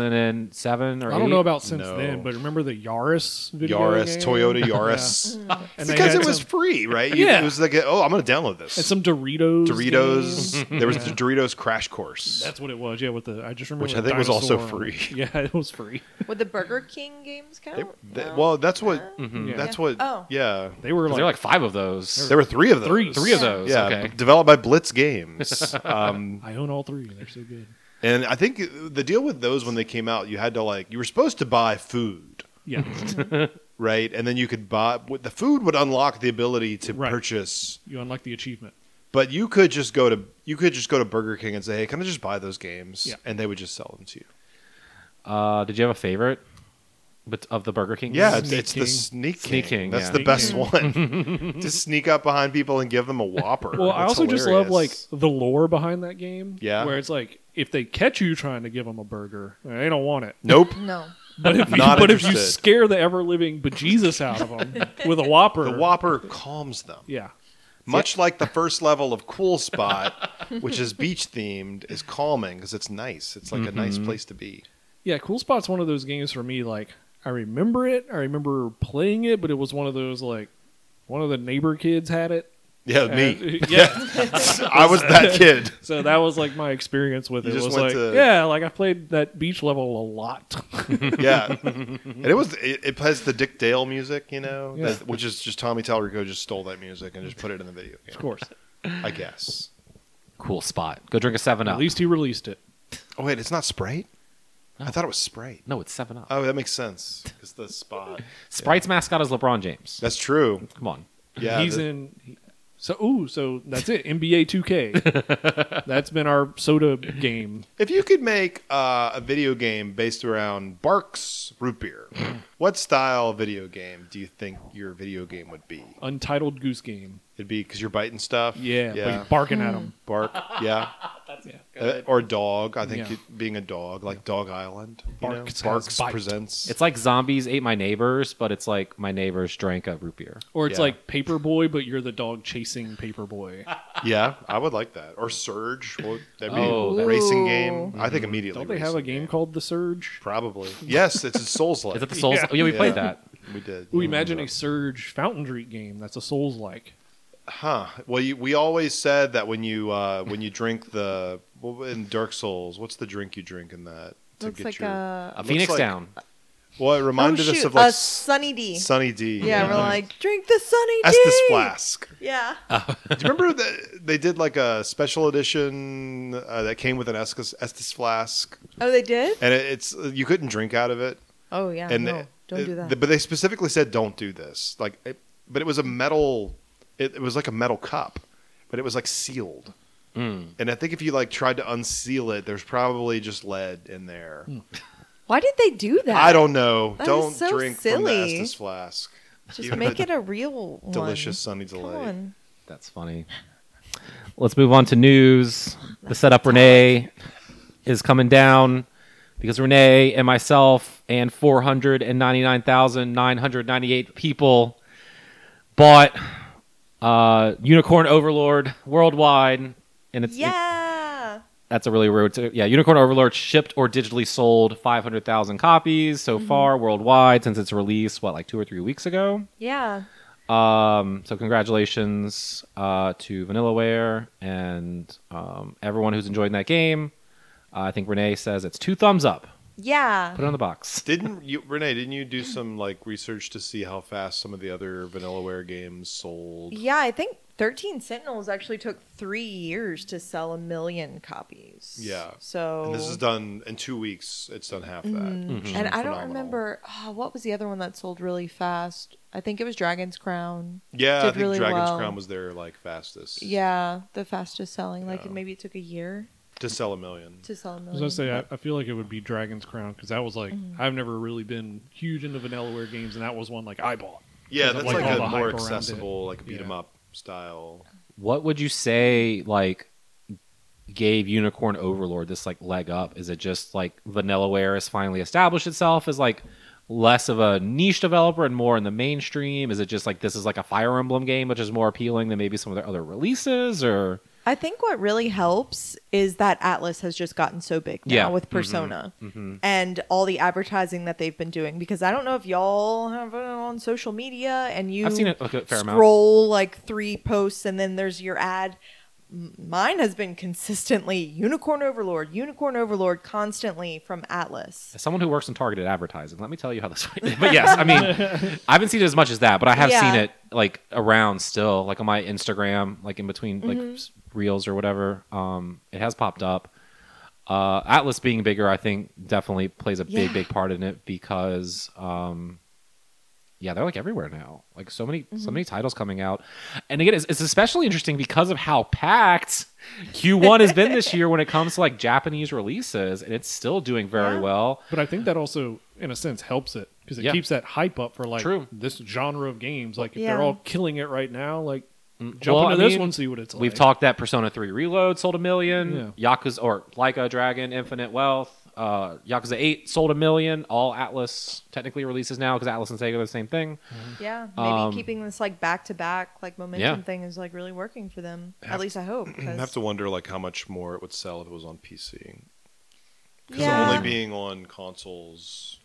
2007 or I don't know about since No. then, but remember the Yaris video Yaris, game? Toyota Yaris. Yeah. And they Because had it was some- free, right? Yeah. It was like, I'm going to download this. and some Doritos. Doritos. game. There was the Doritos Crash Course. That's what it was. Yeah, with the I just remember Which I the think was also dinosaur on it. free. Yeah, it was free. Would the Burger King games count? No. Well, that's what. Yeah. That's Yeah. what. Oh. Yeah. They were 'Cause like, there were like 5 of those. There were 3 of those. Three of those. Yeah, Okay. developed by Blitz Games. I own all 3. They're so good. And I think the deal with those when they came out, you had to you were supposed to buy food, Yeah, right? And then you could buy the food would unlock the ability to Right. purchase. you unlock the achievement. But you could just go to Burger King and say, "Hey, can I just buy those games?" Yeah. And they would just sell them to you. Did you have a favorite of the Burger King Yeah, games? it's the Sneak King. Sneak King, That's yeah. the Sneak best King. one. To sneak up behind people and give them a Whopper. Well, I That's also just love like hilarious. the lore behind that game. Yeah. where it's like if they catch you trying to give them a burger, they don't want it. Nope. No. But if you, Not but if you interested. scare the ever living bejesus out of them with a Whopper, The Whopper calms them. yeah, Much like the first level of Cool Spot, which is beach themed, is calming because it's nice. It's like a nice place to be. yeah. Cool Spot's one of those games for me. Like I remember it. I remember playing it, but it was one of those like one of the neighbor kids had it. Yeah, me. Yeah. I was that kid. So that was like my experience with You it. just Was went like, to- yeah, like I played that beach level a lot. Yeah, and it plays the Dick Dale music, Yeah. which is just Tommy Tallarico just stole that music and just put it in the video game. Of course. I guess. Cool spot. Go drink a 7 At Up. least he released it. Oh wait, it's not Sprite. I thought it was Sprite. No, it's 7 Up. Oh, that makes sense. It's the spot. Sprite's mascot is LeBron James. That's true. Come on. Yeah, He's in. So that's it. NBA 2K. That's been our soda game. If you could make a video game based around Barks root beer, what style video game do you think your video game would be? Untitled Goose Game. It'd be because you're biting stuff. Yeah, but yeah. you're barking at him. Bark. Yeah. Yeah. Or dog. I think Yeah. being a dog, like Dog Island. You know? Barks has Barks bite. presents. It's like Zombies Ate My Neighbors, but it's like my neighbors drank a root beer. Or it's Yeah. like Paperboy, but you're the dog chasing Paperboy. Yeah, I would like that. Or Surge. That'd be Oh, a racing Ooh. game. I think immediately. Don't they have a racing game called The Surge? Probably. Yes, it's a Souls-like. Is it the Souls? Yeah. Yeah, we played Yeah. that. We did. Ooh, imagine a Surge Fountain Drink game that's a Souls-like. Huh. Well, we always said that when you drink in Dark Souls, what's the drink you drink in that? Looks like a. A Phoenix like- Down. Well, it Oh, reminded us shoot. of like Sunny D. Sunny D. Yeah, we're like, drink the Sunny D. Estes Flask. Yeah. Do you remember that they did like a special edition that came with an Estes Flask, Oh, they did? and it's you couldn't drink out of it. Oh, yeah. And No, don't do that. But they specifically said don't do this. But it was a metal. It was like a metal cup, but it was like sealed. And I think if you tried to unseal it, there's probably just lead in there. Why did they do that? I don't know. That is Don't so drink from the silly. Estes Flask. Just Even make the it a real one. delicious Sunny Come Delay. on. That's funny. Let's move on to news. The setup Renee is coming down because Renee and myself and 499,998 people bought Unicorn Overlord worldwide, and it's Yeah. that's a really rude. Unicorn Overlord shipped or digitally sold 500,000 copies so far worldwide since its release. Like 2 or 3 weeks ago. Yeah. So congratulations to Vanillaware and everyone who's enjoyed that game. I think Renee says it's 2 thumbs up. Yeah. Put it on the box. Renee, didn't you do some research to see how fast some of the other Vanillaware games sold? Yeah, I think 13 Sentinels actually took 3 years to sell 1 million copies. Yeah. So. And this is done in 2 weeks. It's done half that. which is And I don't phenomenal. remember what was the other one that sold really fast. I think it was Dragon's Crown. Yeah, I did think really Dragon's well. Crown was their fastest. Yeah, the fastest selling. Yeah. Maybe it took a year. To sell 1 million. To sell 1 I million. was gonna say, I feel like it would be Dragon's Crown because that was like I've never really been huge into Vanillaware games, and that was one like I bought. Yeah, Because of, that's like all the a more hype around it. accessible, like beat 'em Yeah. up style. What would you say like gave Unicorn Overlord this like leg up? Is it just like Vanillaware has finally established itself as like less of a niche developer and more in the mainstream? Is it just like this is like a Fire Emblem game which is more appealing than maybe some of their other releases? Or I think what really helps is that Atlas has just gotten so big now Yeah. with Persona and all the advertising that they've been doing. Because I don't know if y'all have it on social media and you I've seen it a fair amount. scroll like 3 posts and then there's your ad. Mine has been consistently Unicorn Overlord constantly from Atlas. As someone who works in targeted advertising, let me tell you how this. But yes, I mean, I haven't seen it as much as that, but I have Yeah. seen it like around still, like on my Instagram, like in between like reels or whatever. It has popped up. Atlas being bigger, I think, definitely plays a Yeah. big part in it because, yeah, they're like everywhere now. Like so many titles coming out, and again, it's especially interesting because of how packed Q1 has been this year when it comes to like Japanese releases, and it's still doing very Yeah. well. But I think that also, in a sense, helps it because it Yeah. keeps that hype up for like True. this genre of games. Like if Yeah. they're all killing it right now, like jump Well, into I this mean, one, see what it's like. We've talked that Persona 3 Reload sold 1 million, Yakuza or Like a Dragon Infinite Wealth, Yakuza 8 sold 1 million. All Atlas technically releases now because Atlas and Sega are the same thing. Yeah, maybe keeping this like back to back like momentum Yeah. thing is like really working for them. At least I hope. I have 'cause- to wonder like how much more it would sell if it was on PC. Because Yeah. only being on consoles.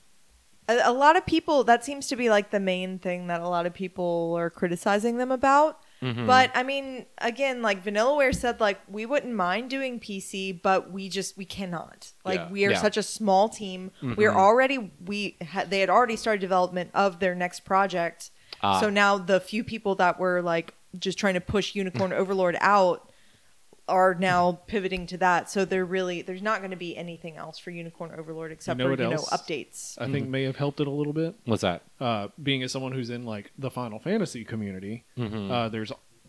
A lot of people, that seems to be like the main thing that a lot of people are criticizing them about. But I mean, again, like Vanillaware said, like we wouldn't mind doing PC, but we cannot. Like Yeah. we are Yeah. such a small team. We're already they had already started development of their next project. So now the few people that were like just trying to push Unicorn Overlord out are now pivoting to that. So there's not going to be anything else for Unicorn Overlord except You know for what else? updates. I think may have helped it a little bit. What's that? Being as someone who's in like the Final Fantasy community, there's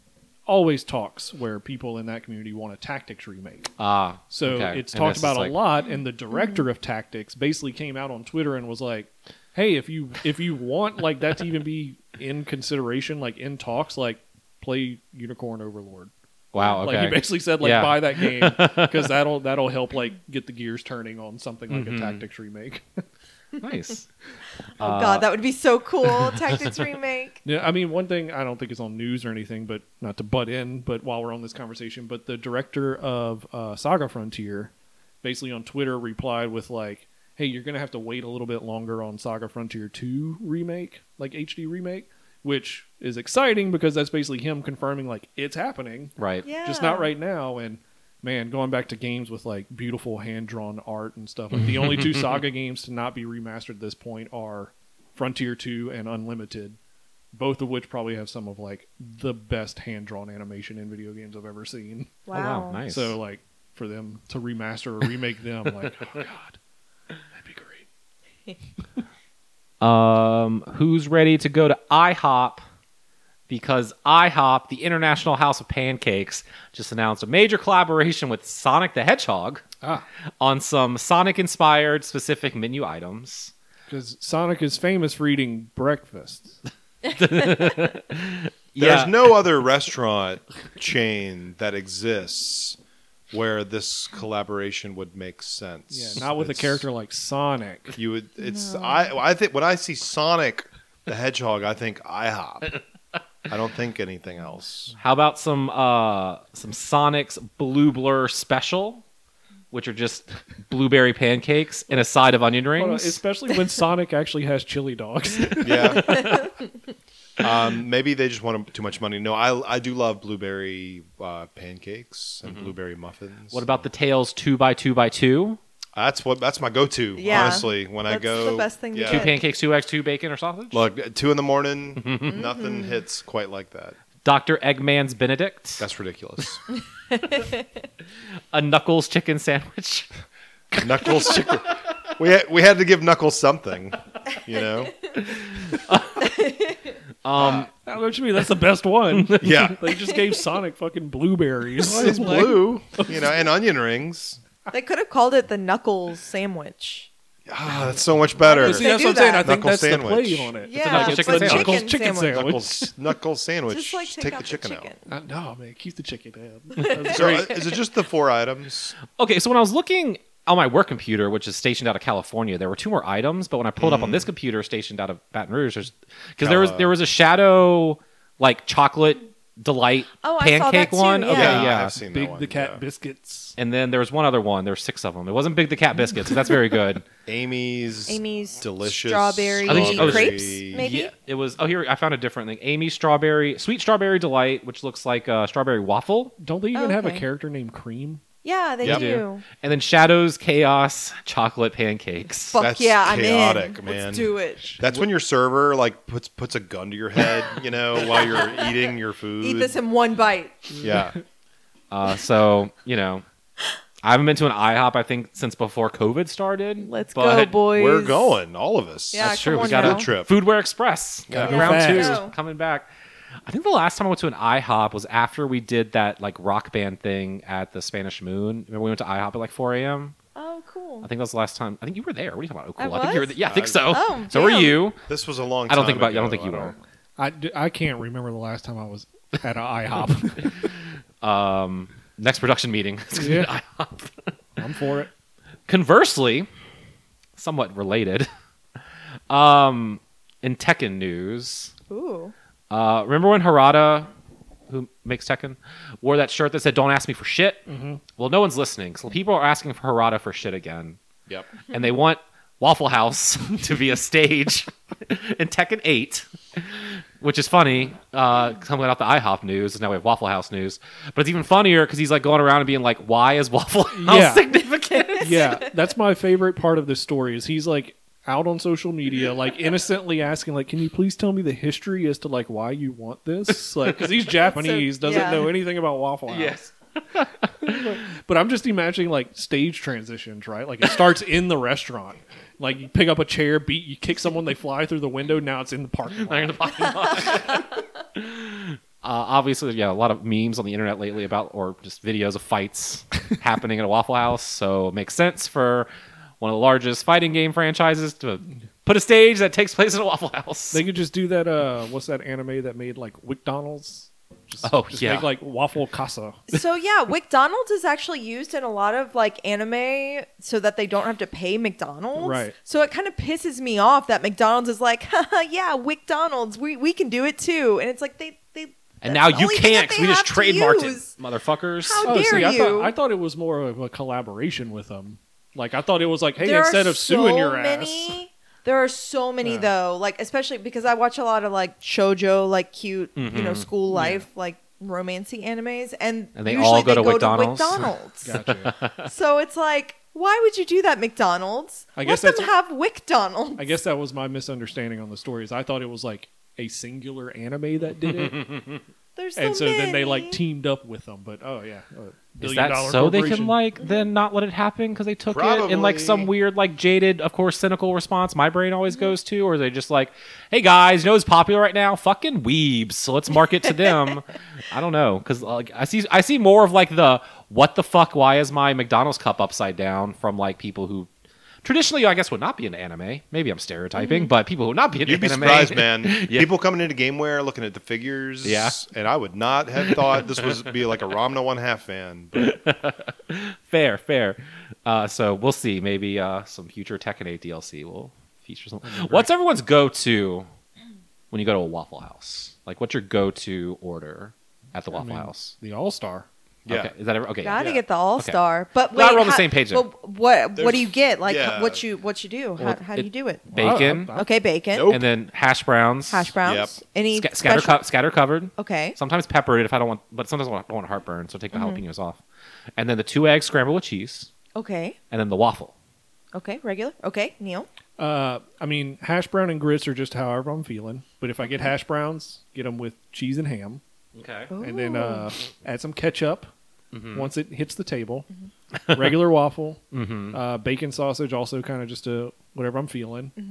always talks where people in that community want a Tactics remake. So okay. it's And talked this is about like- a lot, and the director of Tactics basically came out on Twitter and was like, "Hey, if you want like that to even be in consideration, like in talks, like play Unicorn Overlord." Wow. Okay. Like he basically said, like Yeah. buy that game because that'll help like get the gears turning on something like a Tactics remake. Nice. Oh God, that would be so cool. Tactics remake. Yeah, I mean, one thing I don't think is on news or anything, but not to butt in, but while we're on this conversation, but the director of Saga Frontier basically on Twitter replied with like, hey, you're going to have to wait a little bit longer on Saga Frontier 2 remake, like HD remake, which is exciting because that's basically him confirming like it's happening, Right. Yeah. just not right now. And man, going back to games with like beautiful hand-drawn art and stuff, like the only 2 Saga games to not be remastered at this point are Frontier 2 and Unlimited, both of which probably have some of like the best hand-drawn animation in video games I've ever seen. Wow. Oh, wow. Nice. So like for them to remaster or remake them, like oh god, that'd be great. Who's ready to go to IHOP? Because IHOP, the International House of Pancakes, just announced a major collaboration with Sonic the Hedgehog on some Sonic-inspired specific menu items. Because Sonic is famous for eating breakfast. There's no other restaurant chain that exists where this collaboration would make sense. Yeah, not with a It's- character like Sonic. You would. It's. I think when I see Sonic the Hedgehog, I think IHOP. I don't think anything else. How about some Sonic's Blue Blur Special, which are just blueberry pancakes and a side of onion Hold on, rings? especially when Sonic actually has chili dogs. Yeah. Maybe they just want too much money. No, I do love blueberry pancakes and blueberry muffins. What about the Tails 2x2x2? That's my go-to. Yeah. Honestly, when I That's go, the best thing to yeah. Two get. pancakes, 2 eggs, 2 bacon, or sausage? Look, 2 a.m, nothing hits quite like that. Dr. Eggman's Benedict? That's ridiculous. A Knuckles chicken sandwich? Knuckles chicken. We had to give Knuckles something, you know. I don't know what you mean. That's the best one. Yeah. They just gave Sonic fucking blueberries. Well, it's blue, and onion rings. They could have called it the Knuckles sandwich. Ah, that's so much better. See, They that's do what I'm saying. that. I think Knuckle that's sandwich. the play on it. Yeah, it's it's like like chicken chicken chicken sandwich. sandwich. Knuckle sandwich. Just like take the out chicken chicken. out. No, man, keep the chicken in. That's So, great. is it just the 4 items? Okay, so when I was looking on my work computer, which is stationed out of California, there were 2 more items. But when I pulled up on this computer stationed out of Baton Rouge, because there was a Shadow like chocolate delight Oh, I saw pancake that too, one. yeah. Okay, yeah. I've seen that Big one, the Cat yeah. biscuits. And then there was one other one. There were 6 of them. It wasn't Big the Cat biscuits. So that's very good. Amy's delicious delicious strawberry I think- oh, crepes, maybe. Yeah, it was. Oh, here I found a different thing. Amy's sweet strawberry delight, which looks like a strawberry waffle, Don't they even have a Okay. character named Cream? Yeah, they Yep. do. and then Shadow's chaos chocolate pancakes. Fuck That's yeah, I'm chaotic, in. man. Let's do it. That's when your server like puts a gun to your head, while you're eating your food. Eat this in one bite. Yeah. So I haven't been to an IHOP I think since before COVID started. Let's go, but boys. We're going, all of us. Yeah, That's come true. We on got now. a trip. Foodware Express. Gotta go Round fast. 2 Go. coming back. I think the last time I went to an IHOP was after we did that like rock band thing at the Spanish Moon. Remember we went to IHOP at like 4 a.m. Oh, cool. I think that was the last time. I think you were there. What are you talking about? Oh, cool. I I think you were. was? Yeah, I think so. Oh, so were damn. you? This was a long I time don't think about. ago. I don't think you don't- were. I can't remember the last time I was at an IHOP. Next production meeting. It's gonna be Yeah. at IHOP. I'm for it. Conversely, somewhat related. In Tekken news, Ooh. remember when Harada, who makes Tekken, wore that shirt that said "Don't ask me for shit"? Mm-hmm. Well, no one's listening, so people are asking for Harada for shit again, Yep. and they want Waffle House to be a stage in Tekken 8, which is funny. Coming off the IHOP news, now we have Waffle House news, but it's even funnier because he's like going around and being like, "Why is Waffle House Yeah. significant?" Yeah, that's my favorite part of this story is he's like out on social media, like innocently asking, like, "Can you please tell me the history as to like why you want this?" Like, because he's Japanese, doesn't yeah. know anything about Waffle House. Yes. But I'm just imagining like stage transitions, right? Like it starts in the restaurant. Like you pick up a chair, you kick someone, they fly through the window. Now it's in the parking They're in lot. the parking lot. Obviously, yeah, a lot of memes on the internet lately about, or just videos of fights happening at a Waffle House. So it makes sense for one of the largest fighting game franchises to put a stage that takes place at a Waffle House. They could just do that. What's that anime that made like McDonald's? Just yeah. make like Waffle Casa. So yeah, McDonald's is actually used in a lot of like anime so that they don't have to pay McDonald's. Right. So it kind of pisses me off that McDonald's is like, haha, yeah, McDonald's, we can do it too. And it's like they and that's now the you only thing can't that because we they just have to trademarked use. it, motherfuckers. How dare I you? thought it was more of a collaboration with them. Like I thought it was like, hey, There instead are of suing so your many, ass, There are so many Yeah. though, like especially because I watch a lot of like shoujo, like cute, school life, like romancy animes, and And they usually all go they to McDonald's? McDonald's. gotcha. So it's like, why would you do that, McDonald's? I guess Let them that's- have McDonald's. I guess that was my misunderstanding on the story. Is I thought it was like a singular anime that did it, There's so and so then they like many. teamed up with them. But oh yeah, Is that so they can like then not let it happen because they took it in like some Probably. weird like jaded, of course, cynical response my brain always goes to, or are they just like, hey guys, you know who's popular right now? Fucking weebs. So let's market to them. I don't know because like I see more of like the what the fuck? Why is my McDonald's cup upside down from like people who traditionally I guess would not be into anime. Maybe I'm stereotyping, but people who would not be into You'd be anime. surprised, man. Yeah. People coming into GameWare looking at the figures. Yeah. And I would not have thought this was be like a Ramna 1/2 fan. But Fair. So we'll see. Maybe some future Tekken 8 DLC will feature some. What's everyone's go-to when you go to a Waffle House? Like, what's your go-to order at the Waffle House? the All Star. yeah. Okay, is that okay? Gotta Yeah. get the All Star, but Glad wait, we're on the same page then. But what do you get? Like yeah. what you do? Well, How do you do it? Bacon, Okay, bacon, Nope. and then hash browns, hash browns, Yep. any scatter special? scatter covered. Okay, Sometimes peppered if I don't want, but sometimes I don't want heartburn, so take the Mm-hmm. jalapenos off. And then the 2 eggs scrambled with cheese, okay, and then the waffle. okay, regular. Okay, Neil. I mean, hash brown and grits are just however I'm feeling. But if I get hash browns, get them with cheese and ham, Okay. and then Ooh. add some ketchup once it hits the table. Mm-hmm. Regular waffle, Mm-hmm. bacon sausage, also kind of just whatever I'm feeling,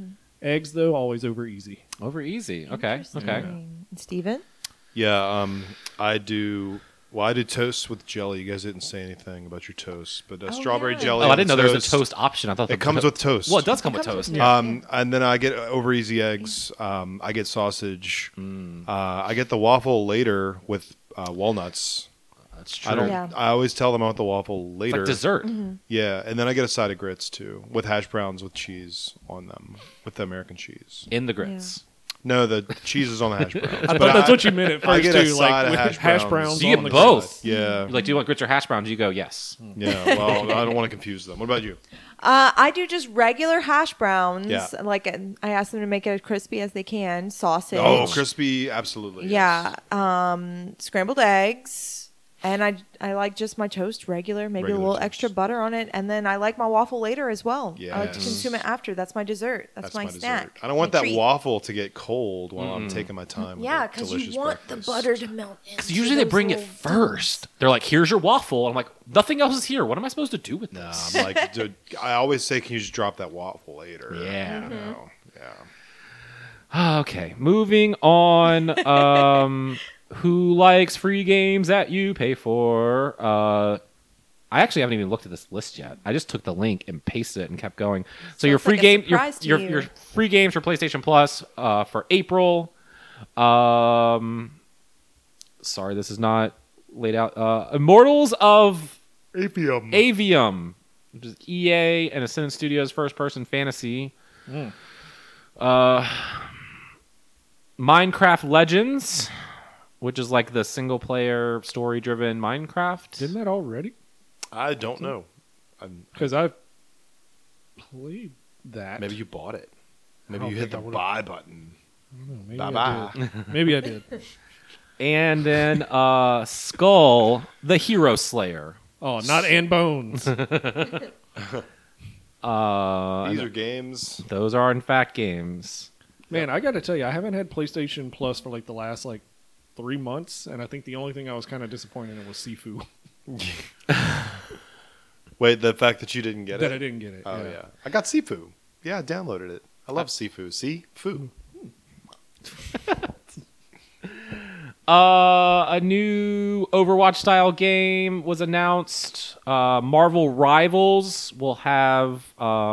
Eggs, though, always over easy. Over easy. Okay. Steven? Yeah, I do. Well, I did toast with jelly. You guys didn't say anything about your toast, but strawberry yeah. jelly. Oh, I on didn't know there was a toast. toast option. I thought It comes with toast. Well, it does come with toast. And then I get over easy eggs. I get sausage. I get the waffle later with walnuts. That's true. I don't. Yeah. I always tell them I want the waffle It's later. like dessert. Yeah, and then I get a side of grits too, with hash browns with cheese on them, with the American cheese. In the grits. No, the cheese is on the hash browns. I thought that's what you meant at I first, get a too. side Like, of with hash hash browns. browns So you on get the both. Yeah, You're like, do you want grits or hash browns? You go, yes. yeah. Well, I don't want to confuse them. What about you? I do just regular hash browns. Yeah. Like I ask them to make it as crispy as they can. Sausage. Oh, crispy, absolutely. Yeah. Yes. Scrambled eggs. And I like just my toast regular, maybe Regular a little toast. extra butter on it. And then I like my waffle later as well. I like to Yes. consume it after. That's my dessert. That's my snack. dessert. I don't want my that treat. waffle to get cold while I'm taking my time. Yeah, because because you want the butter to melt in. Because usually they bring it first. They're like, here's your waffle. I'm like, nothing else is here. What am I supposed to do with No, this? I'm like, dude, I always say, can you just drop that waffle later? Yeah. You know? Yeah. Okay, moving on. Who likes free games that you pay for? I actually haven't even looked at this list yet. I just took the link and pasted it and kept going. So your it's free like a game, surprise to you. your free games for PlayStation Plus for April. Sorry, this is not laid out. Immortals of Avium, which is EA and Ascendant Studios first-person fantasy. Minecraft Legends, which is like the single-player, story-driven Minecraft. Didn't that already? I don't know. Because I've played that. Maybe you bought it. Maybe don't you hit think the I would've- buy button. Maybe Bye-bye. I did. Maybe I did. And then Skull, the Hero Slayer. Oh, not and Bones. These are games. Those are, in fact, games. Man, I got to tell you, I haven't had PlayStation Plus for like the last 3 months, and I think the only thing I was kind of disappointed in was Sifu. Wait, the fact that you didn't get That it? I didn't get it. Oh, yeah. I got Sifu. Yeah, I downloaded it. I love Sifu. Sifu. A new Overwatch style game was announced. Marvel Rivals will have.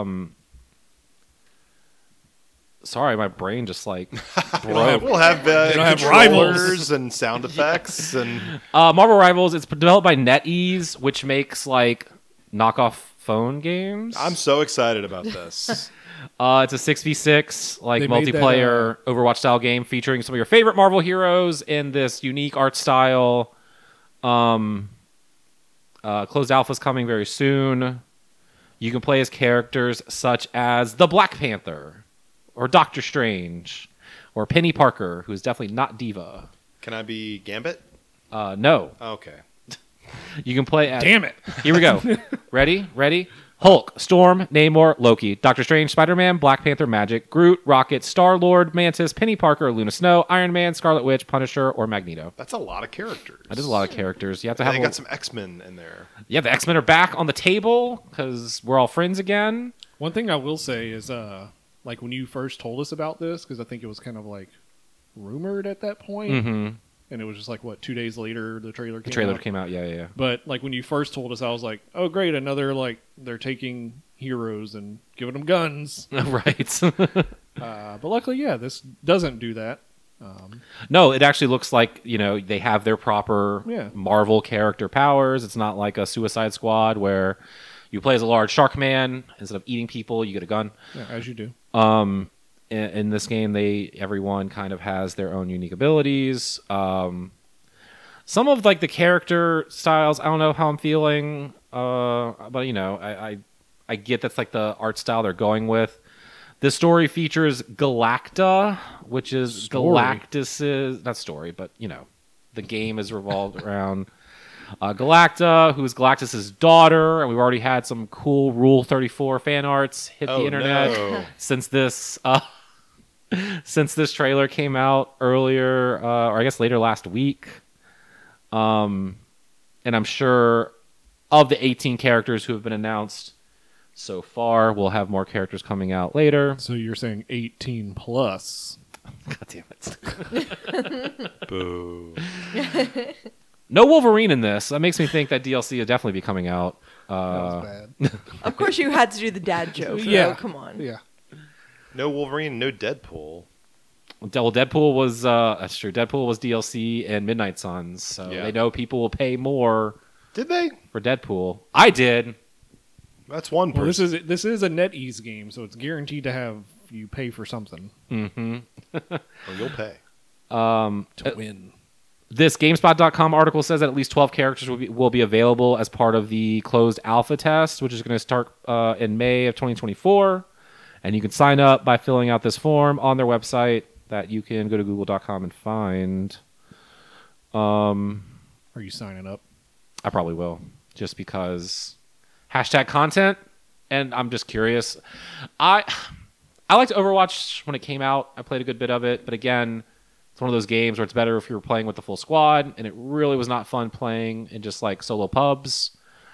Sorry, my brain just broke. We'll have have controllers and sound effects and Marvel Rivals. It's developed by NetEase, which makes knockoff phone games. I'm so excited about this. It's a 6v6 They made that, multiplayer Overwatch style game featuring some of your favorite Marvel heroes in this unique art style. Closed alpha's coming very soon. You can play as characters such as the Black Panther, or Doctor Strange, or Penny Parker, who's definitely not Diva. Can I be Gambit? No. Okay. You can play as... Damn it. Here we go. Ready? Hulk, Storm, Namor, Loki, Doctor Strange, Spider-Man, Black Panther, Magic, Groot, Rocket, Star-Lord, Mantis, Penny Parker, Luna Snow, Iron Man, Scarlet Witch, Punisher, or Magneto. That's a lot of characters. That is a lot of characters. You have to They have... got some X-Men in there. Yeah, the X-Men are back on the table because we're all friends again. One thing I will say is, when you first told us about this, because I think it was kind of rumored at that point, Mm-hmm. and it was just 2 days later the trailer came The trailer out. came out, yeah. But when you first told us, I was like, oh great, another they're taking heroes and giving them guns. Right. But luckily, yeah, this doesn't do that. No, it actually looks like, they have their proper Yeah. Marvel character powers. It's not like a Suicide Squad where you play as a large shark man. Instead of eating people, you get a gun. Yeah, as you do. In this game, everyone kind of has their own unique abilities. Some of the character styles, I don't know how I'm feeling, but I get that's the art style they're going with. This story features Galacta, which is Galactus's not story, but the game is revolved around Galacta, who is Galactus's daughter, and we've already had some cool Rule 34 fan arts hit the internet No. since this trailer came out earlier, or I guess later last week. And I'm sure of the 18 characters who have been announced so far. We'll have more characters coming out later. So you're saying 18 plus? God damn it! Boo. No Wolverine in this. That makes me think that DLC will definitely be coming out. That was bad. Of course, you had to do the dad joke. Yeah. though. Come on. Yeah. No Wolverine, no Deadpool. Well, Deadpool was that's true. Deadpool was DLC and Midnight Suns, so Yeah. they know people will pay more Did they? for Deadpool. I did. That's one Well, person. this is a NetEase game, so it's guaranteed to have you pay for something Or you'll pay. to win. This GameSpot.com article says that at least 12 characters will be available as part of the closed alpha test, which is going to start in May of 2024. And you can sign up by filling out this form on their website that you can go to google.com and find. Are you signing up? I probably will, just because #content, and I'm just curious. I liked Overwatch when it came out. I played a good bit of it, but again, it's one of those games where it's better if you were playing with the full squad, and it really was not fun playing in just like solo pubs.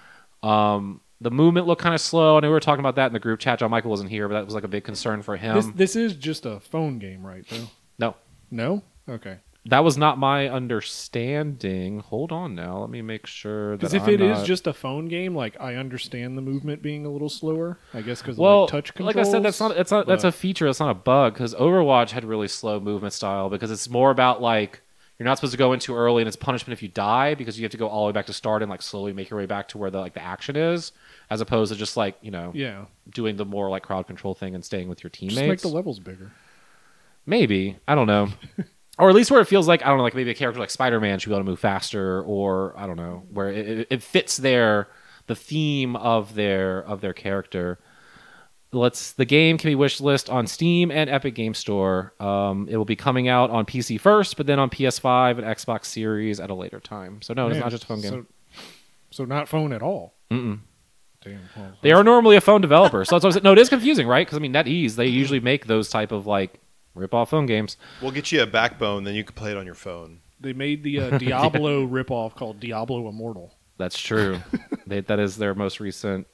The movement looked kind of slow. I know we were talking about that in the group chat. John Michael wasn't here, but that was like a big concern for him. This is just a phone game, right? Though. No, No. Okay. that was not my understanding. Hold on now. Let me make sure that Because if I'm it is not- just a phone game, like I understand the movement being a little slower. I guess because well, of touch controls. like I said, that's a feature. That's not a bug because Overwatch had really slow movement style because it's more about like you're not supposed to go in too early and it's punishment if you die because you have to go all the way back to start and like slowly make your way back to where the action is, as opposed to just like Yeah. doing the more like crowd control thing and staying with your teammates. Just make the levels bigger. Maybe, I don't know. Or at least where it feels like, I don't know, like maybe a character like Spider-Man should be able to move faster, or I don't know, where it fits the theme of their character. The game can be wishlist on Steam and Epic Game Store. It will be coming out on PC first, but then on PS5 and Xbox Series at a later time. So no, it's Man, not just a phone game. So not phone at all. Mm-mm. Damn. Well, They are normally a phone developer, so that's what I said. No, it is confusing, right? Because I mean, NetEase, they usually make those type of like rip-off phone games. We'll get you a backbone, then you can play it on your phone. They made the Diablo ripoff called Diablo Immortal. That's true. That is their most recent.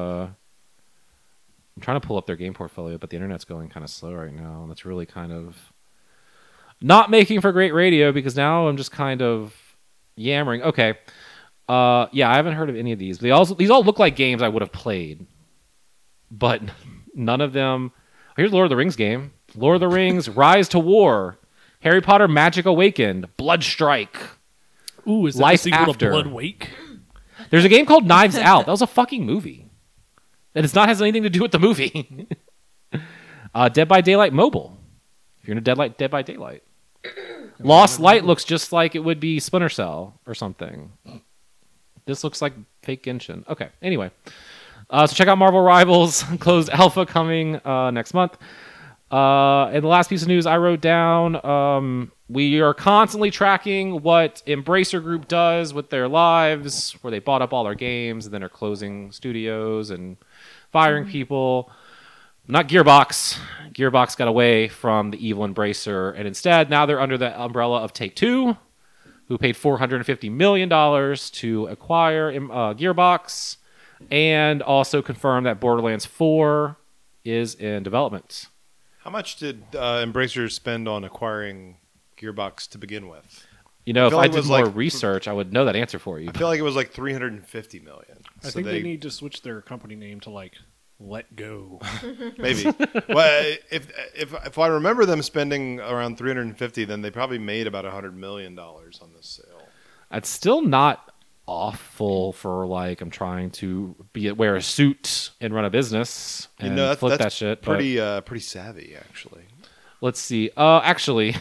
I'm trying to pull up their game portfolio, but the internet's going kind of slow right now. That's really kind of not making for great radio because now I'm just kind of yammering. Okay. Yeah, I haven't heard of any of these. But these all look like games I would have played, but none of them. Here's Lord of the Rings game. Lord of the Rings: Rise to War, Harry Potter: Magic Awakened, Blood Strike. Ooh, is that Life the sequel After. to Blood Wake? There's a game called Knives Out. That was a fucking movie. And it's not has anything to do with the movie. Dead by Daylight Mobile. If you're into Dead by Daylight. Lost Light looks just like it would be Splinter Cell or something. This looks like fake Genshin. Okay, anyway. So check out Marvel Rivals. Closed alpha coming next month. And the last piece of news I wrote down, we are constantly tracking what Embracer Group does with their lives, where they bought up all their games and then are closing studios and firing people. Not Gearbox. Gearbox got away from the evil Embracer, and instead now they're under the umbrella of Take-Two, who paid $450 million to acquire Gearbox, and also confirmed that Borderlands 4 is in development. How much did Embracer spend on acquiring Gearbox to begin with? You know, if feel I like it did was more like- research, I would know that answer for you. I feel like it was like $350 million. I think they need to switch their company name to like Let Go. Maybe. Well, if I remember them spending around 350, then they probably made about $100 million on this sale. It's still not awful for like I'm trying to wear a suit and run a business and flip that shit. but- pretty savvy, actually. Let's see. Actually,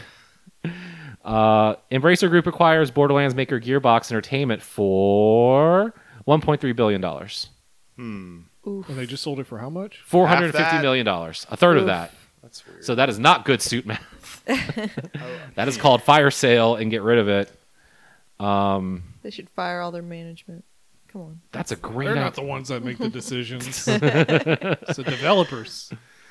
Embracer Group acquires Borderlands maker Gearbox Entertainment for $1.3 billion. And they just sold it for how much? $450 million. A third of that. That's weird. So that is not good suit math. That is called fire sale and get rid of it. They should fire all their management. Come on. That's a great They're not idea. the ones that make the decisions. It's the developers.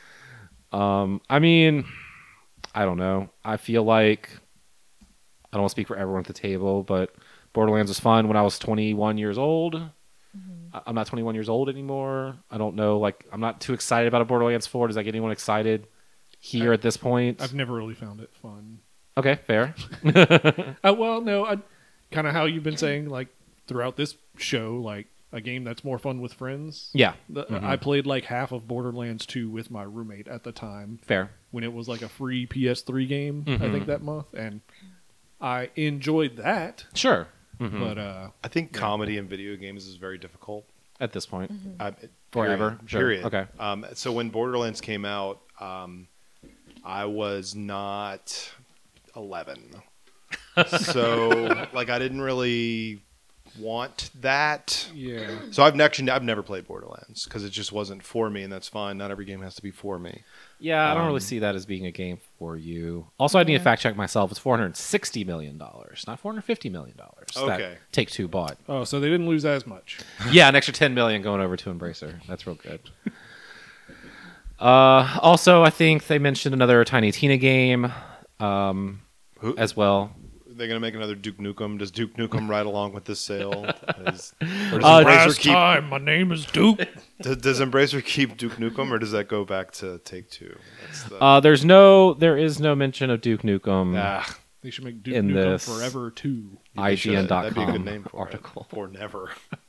I mean, I don't know. I feel like I don't want to speak for everyone at the table, but Borderlands was fun when I was 21 years old. I'm not 21 years old anymore. I don't know. Like, I'm not too excited about a Borderlands 4. Does that get anyone excited here at this point? I've never really found it fun. Okay, fair. Well, no, kind of how you've been saying, like, throughout this show, like, a game that's more fun with friends. Yeah. I played, like, half of Borderlands 2 with my roommate at the time. Fair. When it was, like, a free PS3 game, I think, that month. And I enjoyed that. Sure. But, I think comedy in video games is very difficult. At this point. Forever. Sure. Period. Okay. So when Borderlands came out, I was not 11. So, like, I didn't really want that. yeah. So I've never played Borderlands because it just wasn't for me, and that's fine. Not every game has to be for me. Yeah, I don't really see that as being a game for you. Also, I need to fact check myself. It's $460 million, not $450 million. Okay. That Take-Two bought. Oh, so they didn't lose as much. Yeah, an extra $10 million going over to Embracer. That's real good. Also, I think they mentioned another Tiny Tina game as well. They're going to make another Duke Nukem. Does Duke Nukem ride along with this sale? Last time, my name is Duke. Does Embracer keep Duke Nukem, or does that go back to Take-Two? There is no mention of Duke Nukem. They should make Duke In Nukem this Forever 2. IGN.com That'd be a good name for article. it. For never.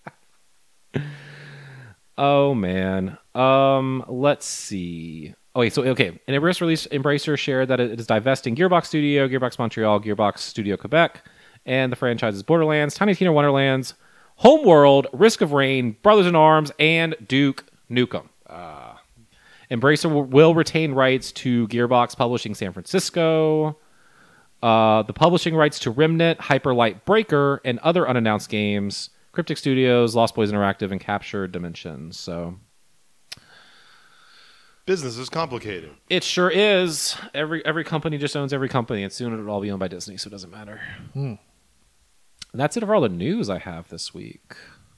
Oh man. Let's see. Oh wait, in a press release, Embracer shared that it is divesting Gearbox Studio, Gearbox Montreal, Gearbox Studio Quebec, and the franchises Borderlands, Tiny Tina Wonderlands, Homeworld, Risk of Rain, Brothers in Arms, and Duke Nukem. Embracer will retain rights to Gearbox Publishing San Francisco, the publishing rights to Remnant, Hyperlight Breaker, and other unannounced games, Cryptic Studios, Lost Boys Interactive, and Captured Dimensions. So Business is complicated. it sure is. Every company just owns every company, and soon it'll all be owned by Disney, so it doesn't matter. And that's it for all the news I have this week.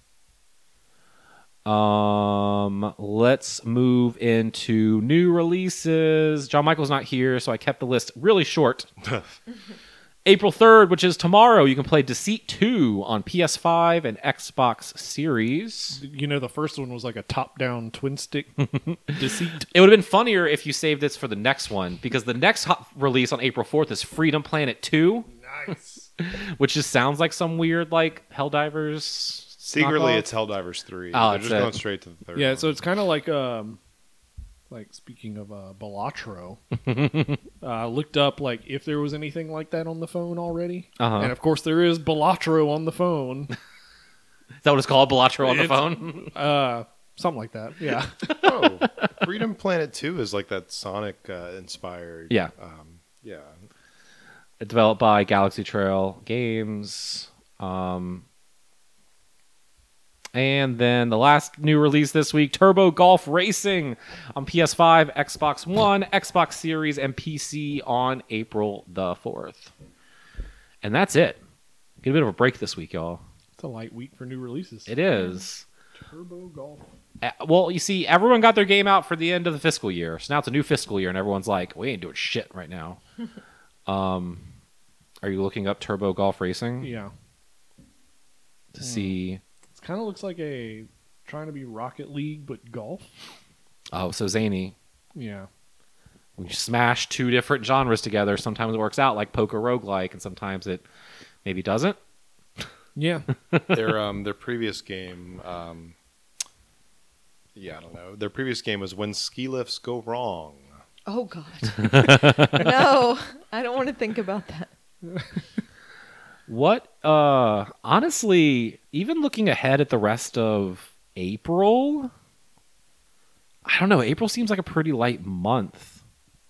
Let's move into new releases. John Michael's not here, so I kept the list really short. April 3rd, which is tomorrow, you can play Deceit 2 on PS5 and Xbox Series. You know, the first one was like a top-down twin-stick Deceit. It would have been funnier if you saved this for the next one, because the next release on April 4th is Freedom Planet 2. Nice. Which just sounds like some weird, like, Helldivers. Secretly, knockoff. it's Helldivers 3. Oh, They're just going straight to the third Yeah, one. so it's kind of like speaking of Balatro, looked up like if there was anything like that on the phone already, and of course there is Balatro on the phone. Is that what it's called, Balatro on the phone? Something like that. Yeah. Oh, Freedom Planet 2 is like that Sonic inspired. Yeah. Yeah. Developed by Galaxy Trail Games. And then the last new release this week, Turbo Golf Racing on PS5, Xbox One, Xbox Series, and PC on April the 4th. And that's it. Get a bit of a break this week, y'all. It's a light week for new releases. It is. Turbo Golf. Well, you see, everyone got their game out for the end of the fiscal year. So now it's a new fiscal year, and everyone's like, we ain't doing shit right now. Are you looking up Turbo Golf Racing? Yeah. To see... It kind of looks like trying to be Rocket League, but golf. Oh, so zany. Yeah. When you smash two different genres together, sometimes it works out like poker roguelike, and sometimes it maybe doesn't. Yeah. Their previous game, I don't know. Their previous game was When Ski Lifts Go Wrong. Oh, God. No, I don't want to think about that. What, honestly, even looking ahead at the rest of April, I don't know. April seems like a pretty light month.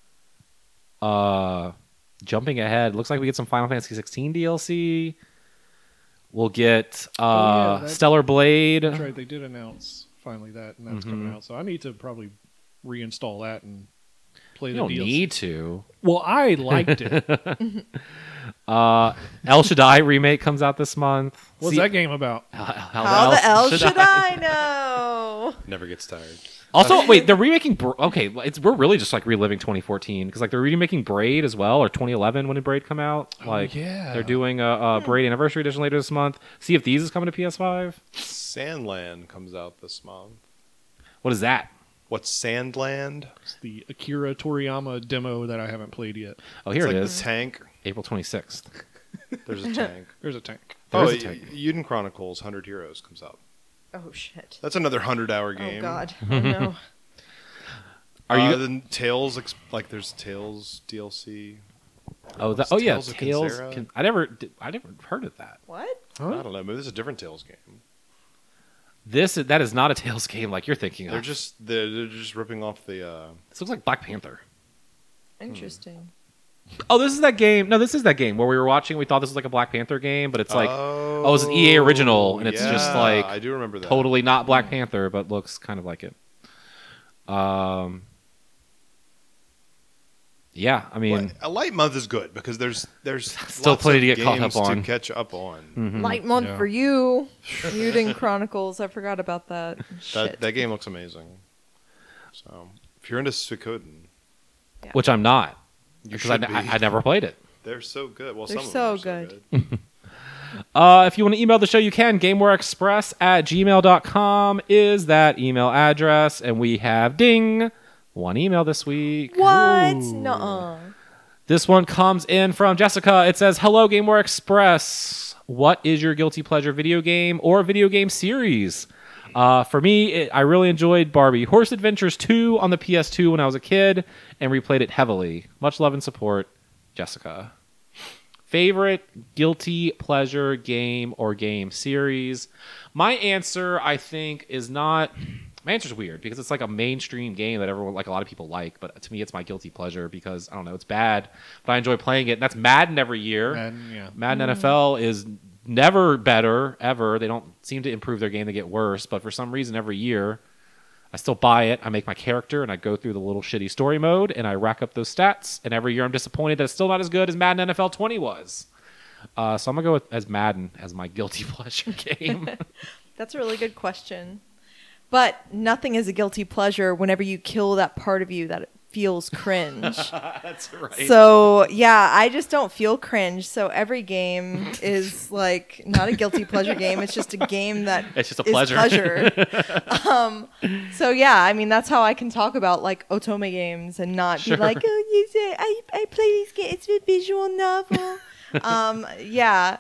Jumping ahead, looks like we get some Final Fantasy 16 DLC. We'll get Stellar Blade. That's right. They did announce finally that, and that's coming out. So I need to probably reinstall that and play You the don't DLC. need to. Well, I liked it. El Shaddai remake comes out this month. What's that game about? How the hell should I know? Never gets tired. Also, wait, they're remaking. Okay, we're really just like reliving 2014 because like they're remaking Braid as well, or 2011 when did Braid come out? Like, yeah. they're doing a Braid Anniversary Edition later this month. Sea of Thieves is coming to PS5. Sandland comes out this month. What is that? What's Sandland? It's the Akira Toriyama demo that I haven't played yet. Oh, here It's it like is. the tank. April 26th. There's a tank. There's a tank. There's Oh, a tank. Uden Chronicles 100 Heroes comes out. Oh shit. That's another 100-hour game. Oh god. Oh no. Are you? Then Tales, like there's Tales DLC. Oh, What's yeah, Tales of Tales. Kinsera? I never heard of that. What? I don't know. Maybe this is a different Tales game. That is not a Tales game like you're thinking They're of. they're just ripping off the. This looks like Black Panther. Interesting. Oh, this is that game. No, this is that game where we were watching. We thought this was like a Black Panther game, but it's like, it's an EA original, and it's just like I do remember that. totally not Black Panther, but looks kind of like it. Yeah, I mean, Well, a light month is good because there's Still lots plenty of to get caught games up on. to catch up on. mhm. Light month Yeah. for you. Uden Chronicles. I forgot about that. Shit. That game looks amazing. So if you're into Suikoden, which I'm not you because should be. I never played it. They're so good. Well, They're some so of them are good. so good. If you want to email the show, you can. GameWareExpress@gmail.com is that email address, and we have one email this week. What? Nuh-uh. This one comes in from Jessica. It says, "Hello, GameWare Express. What is your guilty pleasure video game or video game series? For me, I really enjoyed Barbie Horse Adventures 2 on the PS2 when I was a kid and replayed it heavily. Much love and support, Jessica." Favorite guilty pleasure game or game series? My answer, I think, is not... My answer's weird because it's like a mainstream game that everyone, like a lot of people like, but to me it's my guilty pleasure because, I don't know, it's bad, but I enjoy playing it. And that's Madden every year. Madden NFL is never better, ever. They don't seem to improve their game, they get worse, but for some reason every year I still buy it, I make my character, and I go through the little shitty story mode, and I rack up those stats, and every year I'm disappointed that it's still not as good as Madden NFL 20 was. So I'm going to go with as Madden as my guilty pleasure game. That's a really good question. But nothing is a guilty pleasure whenever you kill that part of you that feels cringe. That's right. So, yeah, I just don't feel cringe. So every game is like not a guilty pleasure game. It's just a game that It's just a is pleasure. So, yeah, I mean, that's how I can talk about like Otome games and not Sure. be like, oh, you say I play these games. It's a visual novel. Yeah,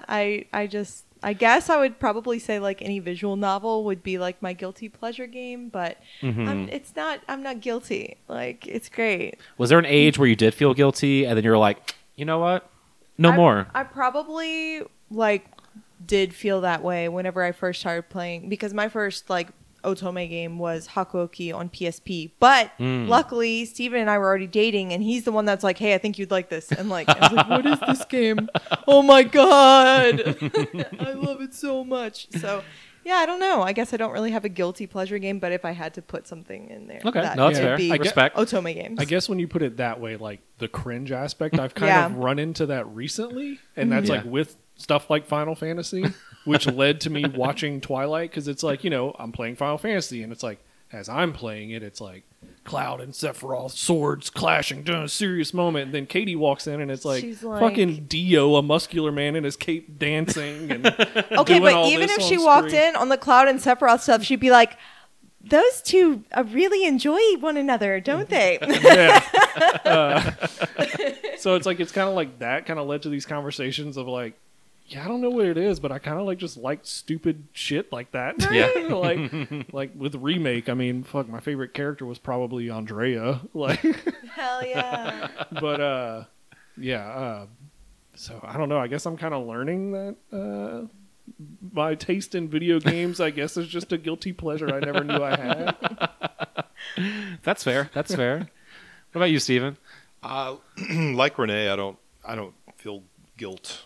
I guess I would probably say like any visual novel would be like my guilty pleasure game, but I'm not guilty. Like, it's great. Was there an age where you did feel guilty, and then you were like, you know what? No more. I probably like did feel that way whenever I first started playing, because my first like Otome game was Hakuoki on PSP. But luckily, Steven and I were already dating, and he's the one that's like, hey, I think you'd like this. And like, I was like, what is this game? Oh my God. I love it so much. So, yeah, I don't know. I guess I don't really have a guilty pleasure game, but if I had to put something in there, Okay, that no, that's would fair. be Respect. Otome games. I guess when you put it that way, like the cringe aspect, I've kind Yeah. of run into that recently, and that's like Yeah. with stuff like Final Fantasy, which led to me watching Twilight, because it's like, I'm playing Final Fantasy, and it's like, as I'm playing it, it's like Cloud and Sephiroth swords clashing during a serious moment, and then Katie walks in, and it's like, She's like- fucking Dio, a muscular man in his cape, dancing and Okay, doing but all even this if on she walked screen. in on the Cloud and Sephiroth stuff, she'd be like, those two really enjoy one another, don't they? Yeah. So it's like, it's kind of like that kind of led to these conversations of like, yeah, I don't know what it is, but I kind of like just like stupid shit like that. Yeah. like with Remake, I mean, fuck, my favorite character was probably Andrea. Like, Hell yeah. but yeah. So I don't know. I guess I'm kind of learning that my taste in video games, I guess, is just a guilty pleasure I never knew I had. That's fair. That's fair. What about you, Steven? Like Renee, I don't feel guilt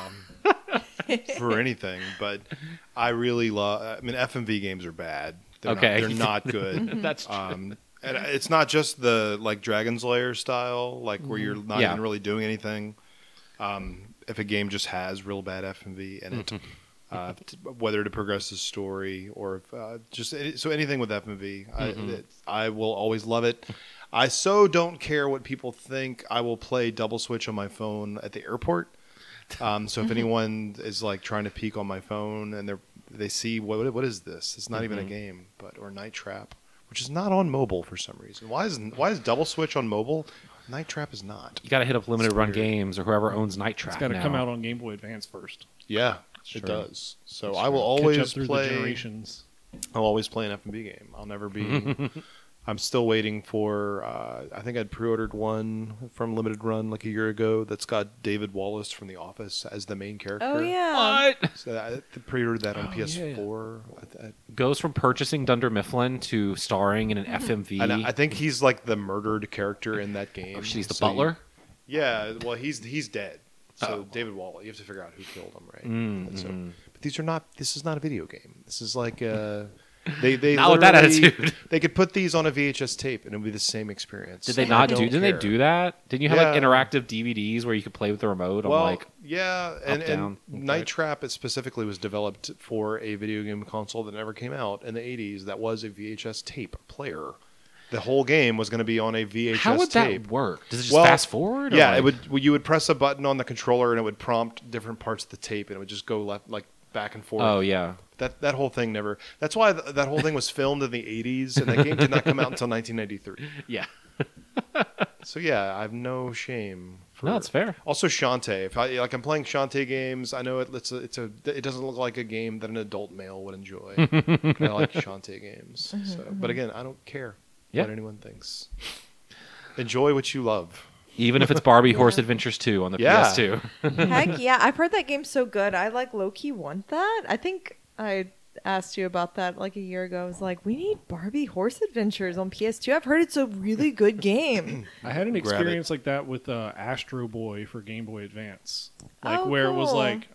for anything, but I really love. I mean, FMV games are bad. Okay. They're not good. That's true. And it's not just the like Dragon's Lair style, like where you're not Yeah. even really doing anything. If a game just has real bad FMV in it, whether to progress the story or so anything with FMV. I will always love it. I so don't care what people think. I will play Double Switch on my phone at the airport. So if anyone is like trying to peek on my phone and they see what is this? It's not even a game, or Night Trap, which is not on mobile for some reason. Why is Double Switch on mobile? Night Trap is not. You got to hit up Limited Run Games or whoever owns Night Trap. It's got to now. come out on Game Boy Advance first. Yeah, Sure. it does. So That's I will true. always Catch up through play. the generations. I'll always play an FMV game. I'll never be. I'm still waiting for. I think I'd pre-ordered one from Limited Run like a year ago. That's got David Wallace from The Office as the main character. Oh yeah. What? So I pre-ordered that on PS4. Goes from purchasing Dunder Mifflin to starring in an FMV. And I think he's like the murdered character in that game. Oh, she's the So butler? yeah, well, he's dead. So David Wallace, you have to figure out who killed him, right? And so, but these are not. This is not a video game. This is like they Not with that literally- attitude. They could put these on a VHS tape and it would be the same experience. Did they I not don't do? Didn't they care. do that? Didn't you have like Yeah. interactive DVDs where you could play with the remote? Well, on like, yeah, and down, Night Trap it specifically was developed for a video game console that never came out in the 80s. That was a VHS tape player. The whole game was going to be on a VHS how would tape. that work? Does it just Well, fast forward? or Yeah, like- it would. You would press a button on the controller and it would prompt different parts of the tape, and it would just go left, like back and forth. Oh yeah. That whole thing never. That's why that whole thing was filmed in the 80s, and that game did not come out until 1993. Yeah. So yeah, I have no shame. No, it's fair. Also, Shantae. If I'm playing Shantae games, I know it doesn't look like a game that an adult male would enjoy. But I like Shantae games. But again, I don't care what anyone thinks. Enjoy what you love. Even if it's Barbie Horse Adventures 2 on the Yeah. PS2. Heck yeah, I've heard that game's so good. I like low-key want that. I think I asked you about that like a year ago. I was like, we need Barbie Horse Adventures on PS2. I've heard it's a really good game. I had an Grab it. experience like that with Astro Boy for Game Boy Advance, like Oh, where it was cool. like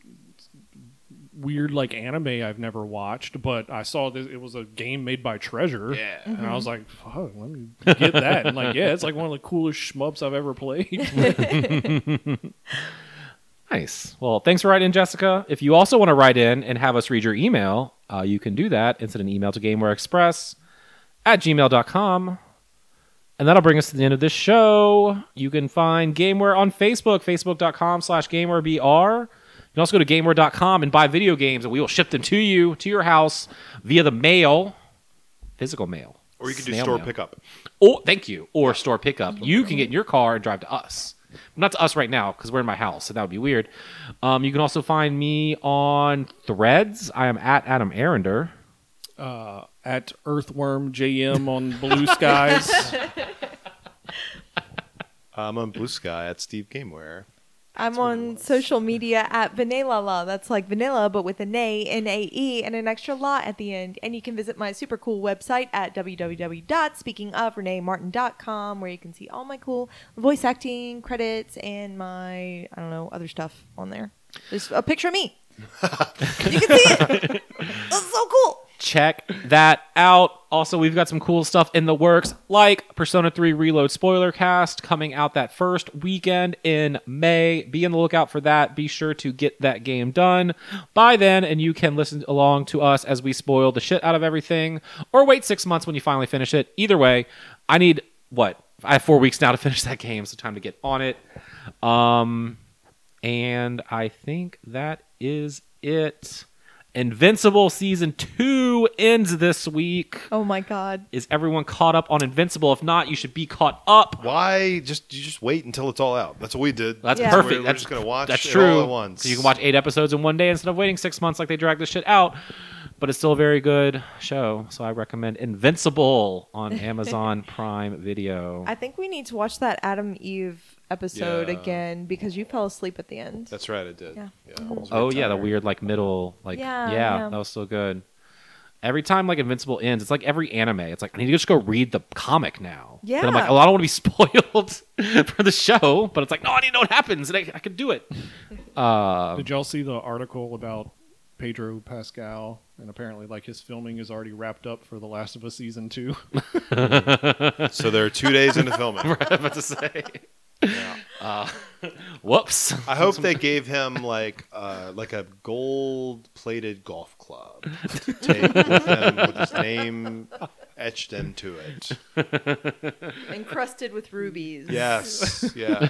weird, like anime I've never watched, but I saw this. It was a game made by Treasure, Yeah. and I was like, "Fuck, let me get that." And like, yeah, it's like one of the coolest shmups I've ever played. Nice. Well, thanks for writing in, Jessica. If you also want to write in and have us read your email, you can do that and send an email to GamewareExpress@gmail.com. And that'll bring us to the end of this show. You can find Gameware on Facebook, facebook.com/GamewareBR. You can also go to Gameware.com and buy video games, and we will ship them to you, to your house, via the mail, physical mail. Or you can do Snail store mail. pickup. Oh, thank you. Or store pickup. You can get in your car and drive to us. Not to us right now because we're in my house, so that would be weird. You can also find me on Threads. I am at Adam Arender. At Earthworm JM on Blue Skies. I'm on Blue Sky at Steve Gameware. I'm on social media at Vanilla. That's like vanilla, but with an A, N-A-E, and an extra la at the end. And you can visit my super cool website at www.speakingofreneemartin.com, where you can see all my cool voice acting credits and my, I don't know, other stuff on there. There's a picture of me. You can see it. That's so cool. Check that out. Also, we've got some cool stuff in the works, like Persona 3 Reload Spoiler Cast coming out that first weekend in May. Be on the lookout for that. Be sure to get that game done by then, and you can listen along to us as we spoil the shit out of everything, or wait 6 months when you finally finish it. Either way, I need, I have 4 weeks now to finish that game, so time to get on it. And I think that is it. Invincible Season 2 ends this week. Oh my God. Is everyone caught up on Invincible? If not, you should be caught up. Why? You just wait until it's all out. That's what we did. That's Yeah. perfect. We're just gonna watch That's it true. all at once. So you can watch 8 episodes in one day instead of waiting 6 months like they dragged this shit out. But it's still a very good show. So I recommend Invincible on Amazon Prime Video. I think we need to watch that Adam Eve episode Yeah. again because you fell asleep at the end. That's right, I did. Yeah. I was Oh very yeah, the tired. weird middle Yeah. that was so good. Every time Invincible ends, it's like every anime. It's like I need to just go read the comic now. Yeah. But I'm like, oh, I don't want to be spoiled for the show. But it's like, no, I need to know what happens, and I can do it. Did y'all see the article about Pedro Pascal? And apparently, his filming is already wrapped up for The Last of Us Season 2. So they're 2 days into filming. I'm about to say. Whoops. I hope they gave him like a gold-plated golf club to take with him with his name etched into it. Encrusted with rubies. Yes. Yeah.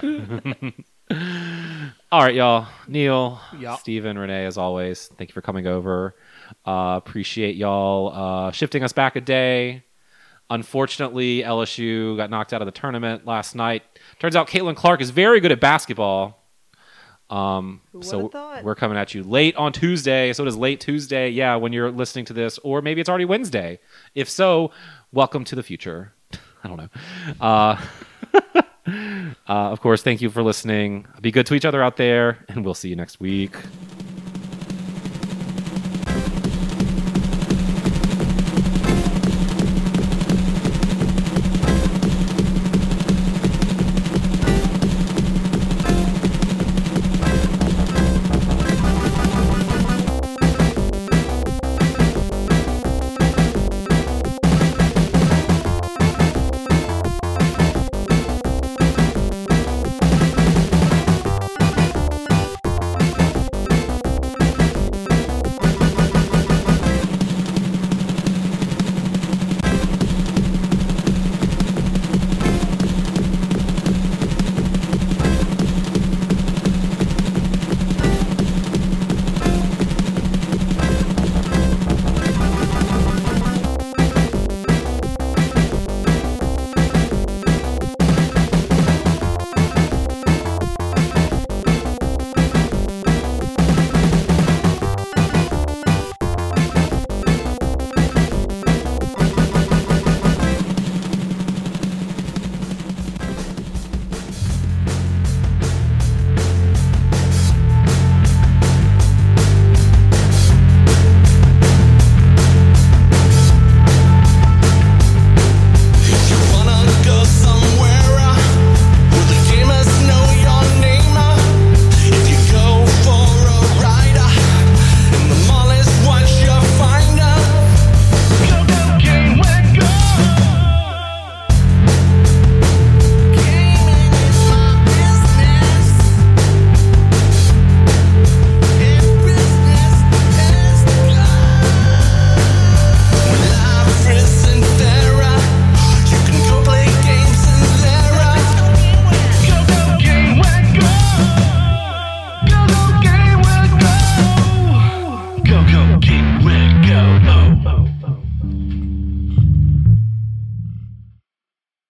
All right, y'all. Neil, Yeah. Steven, Renee, as always, thank you for coming over. Appreciate y'all shifting us back a day. Unfortunately, LSU got knocked out of the tournament last night. Turns out Caitlin Clark is very good at basketball. Who would've So thought? we're coming at you late on Tuesday. So it is late Tuesday, yeah, when you're listening to this, or maybe it's already Wednesday. If so, welcome to the future. I don't know. Of course, thank you for listening. Be good to each other out there, and we'll see you next week.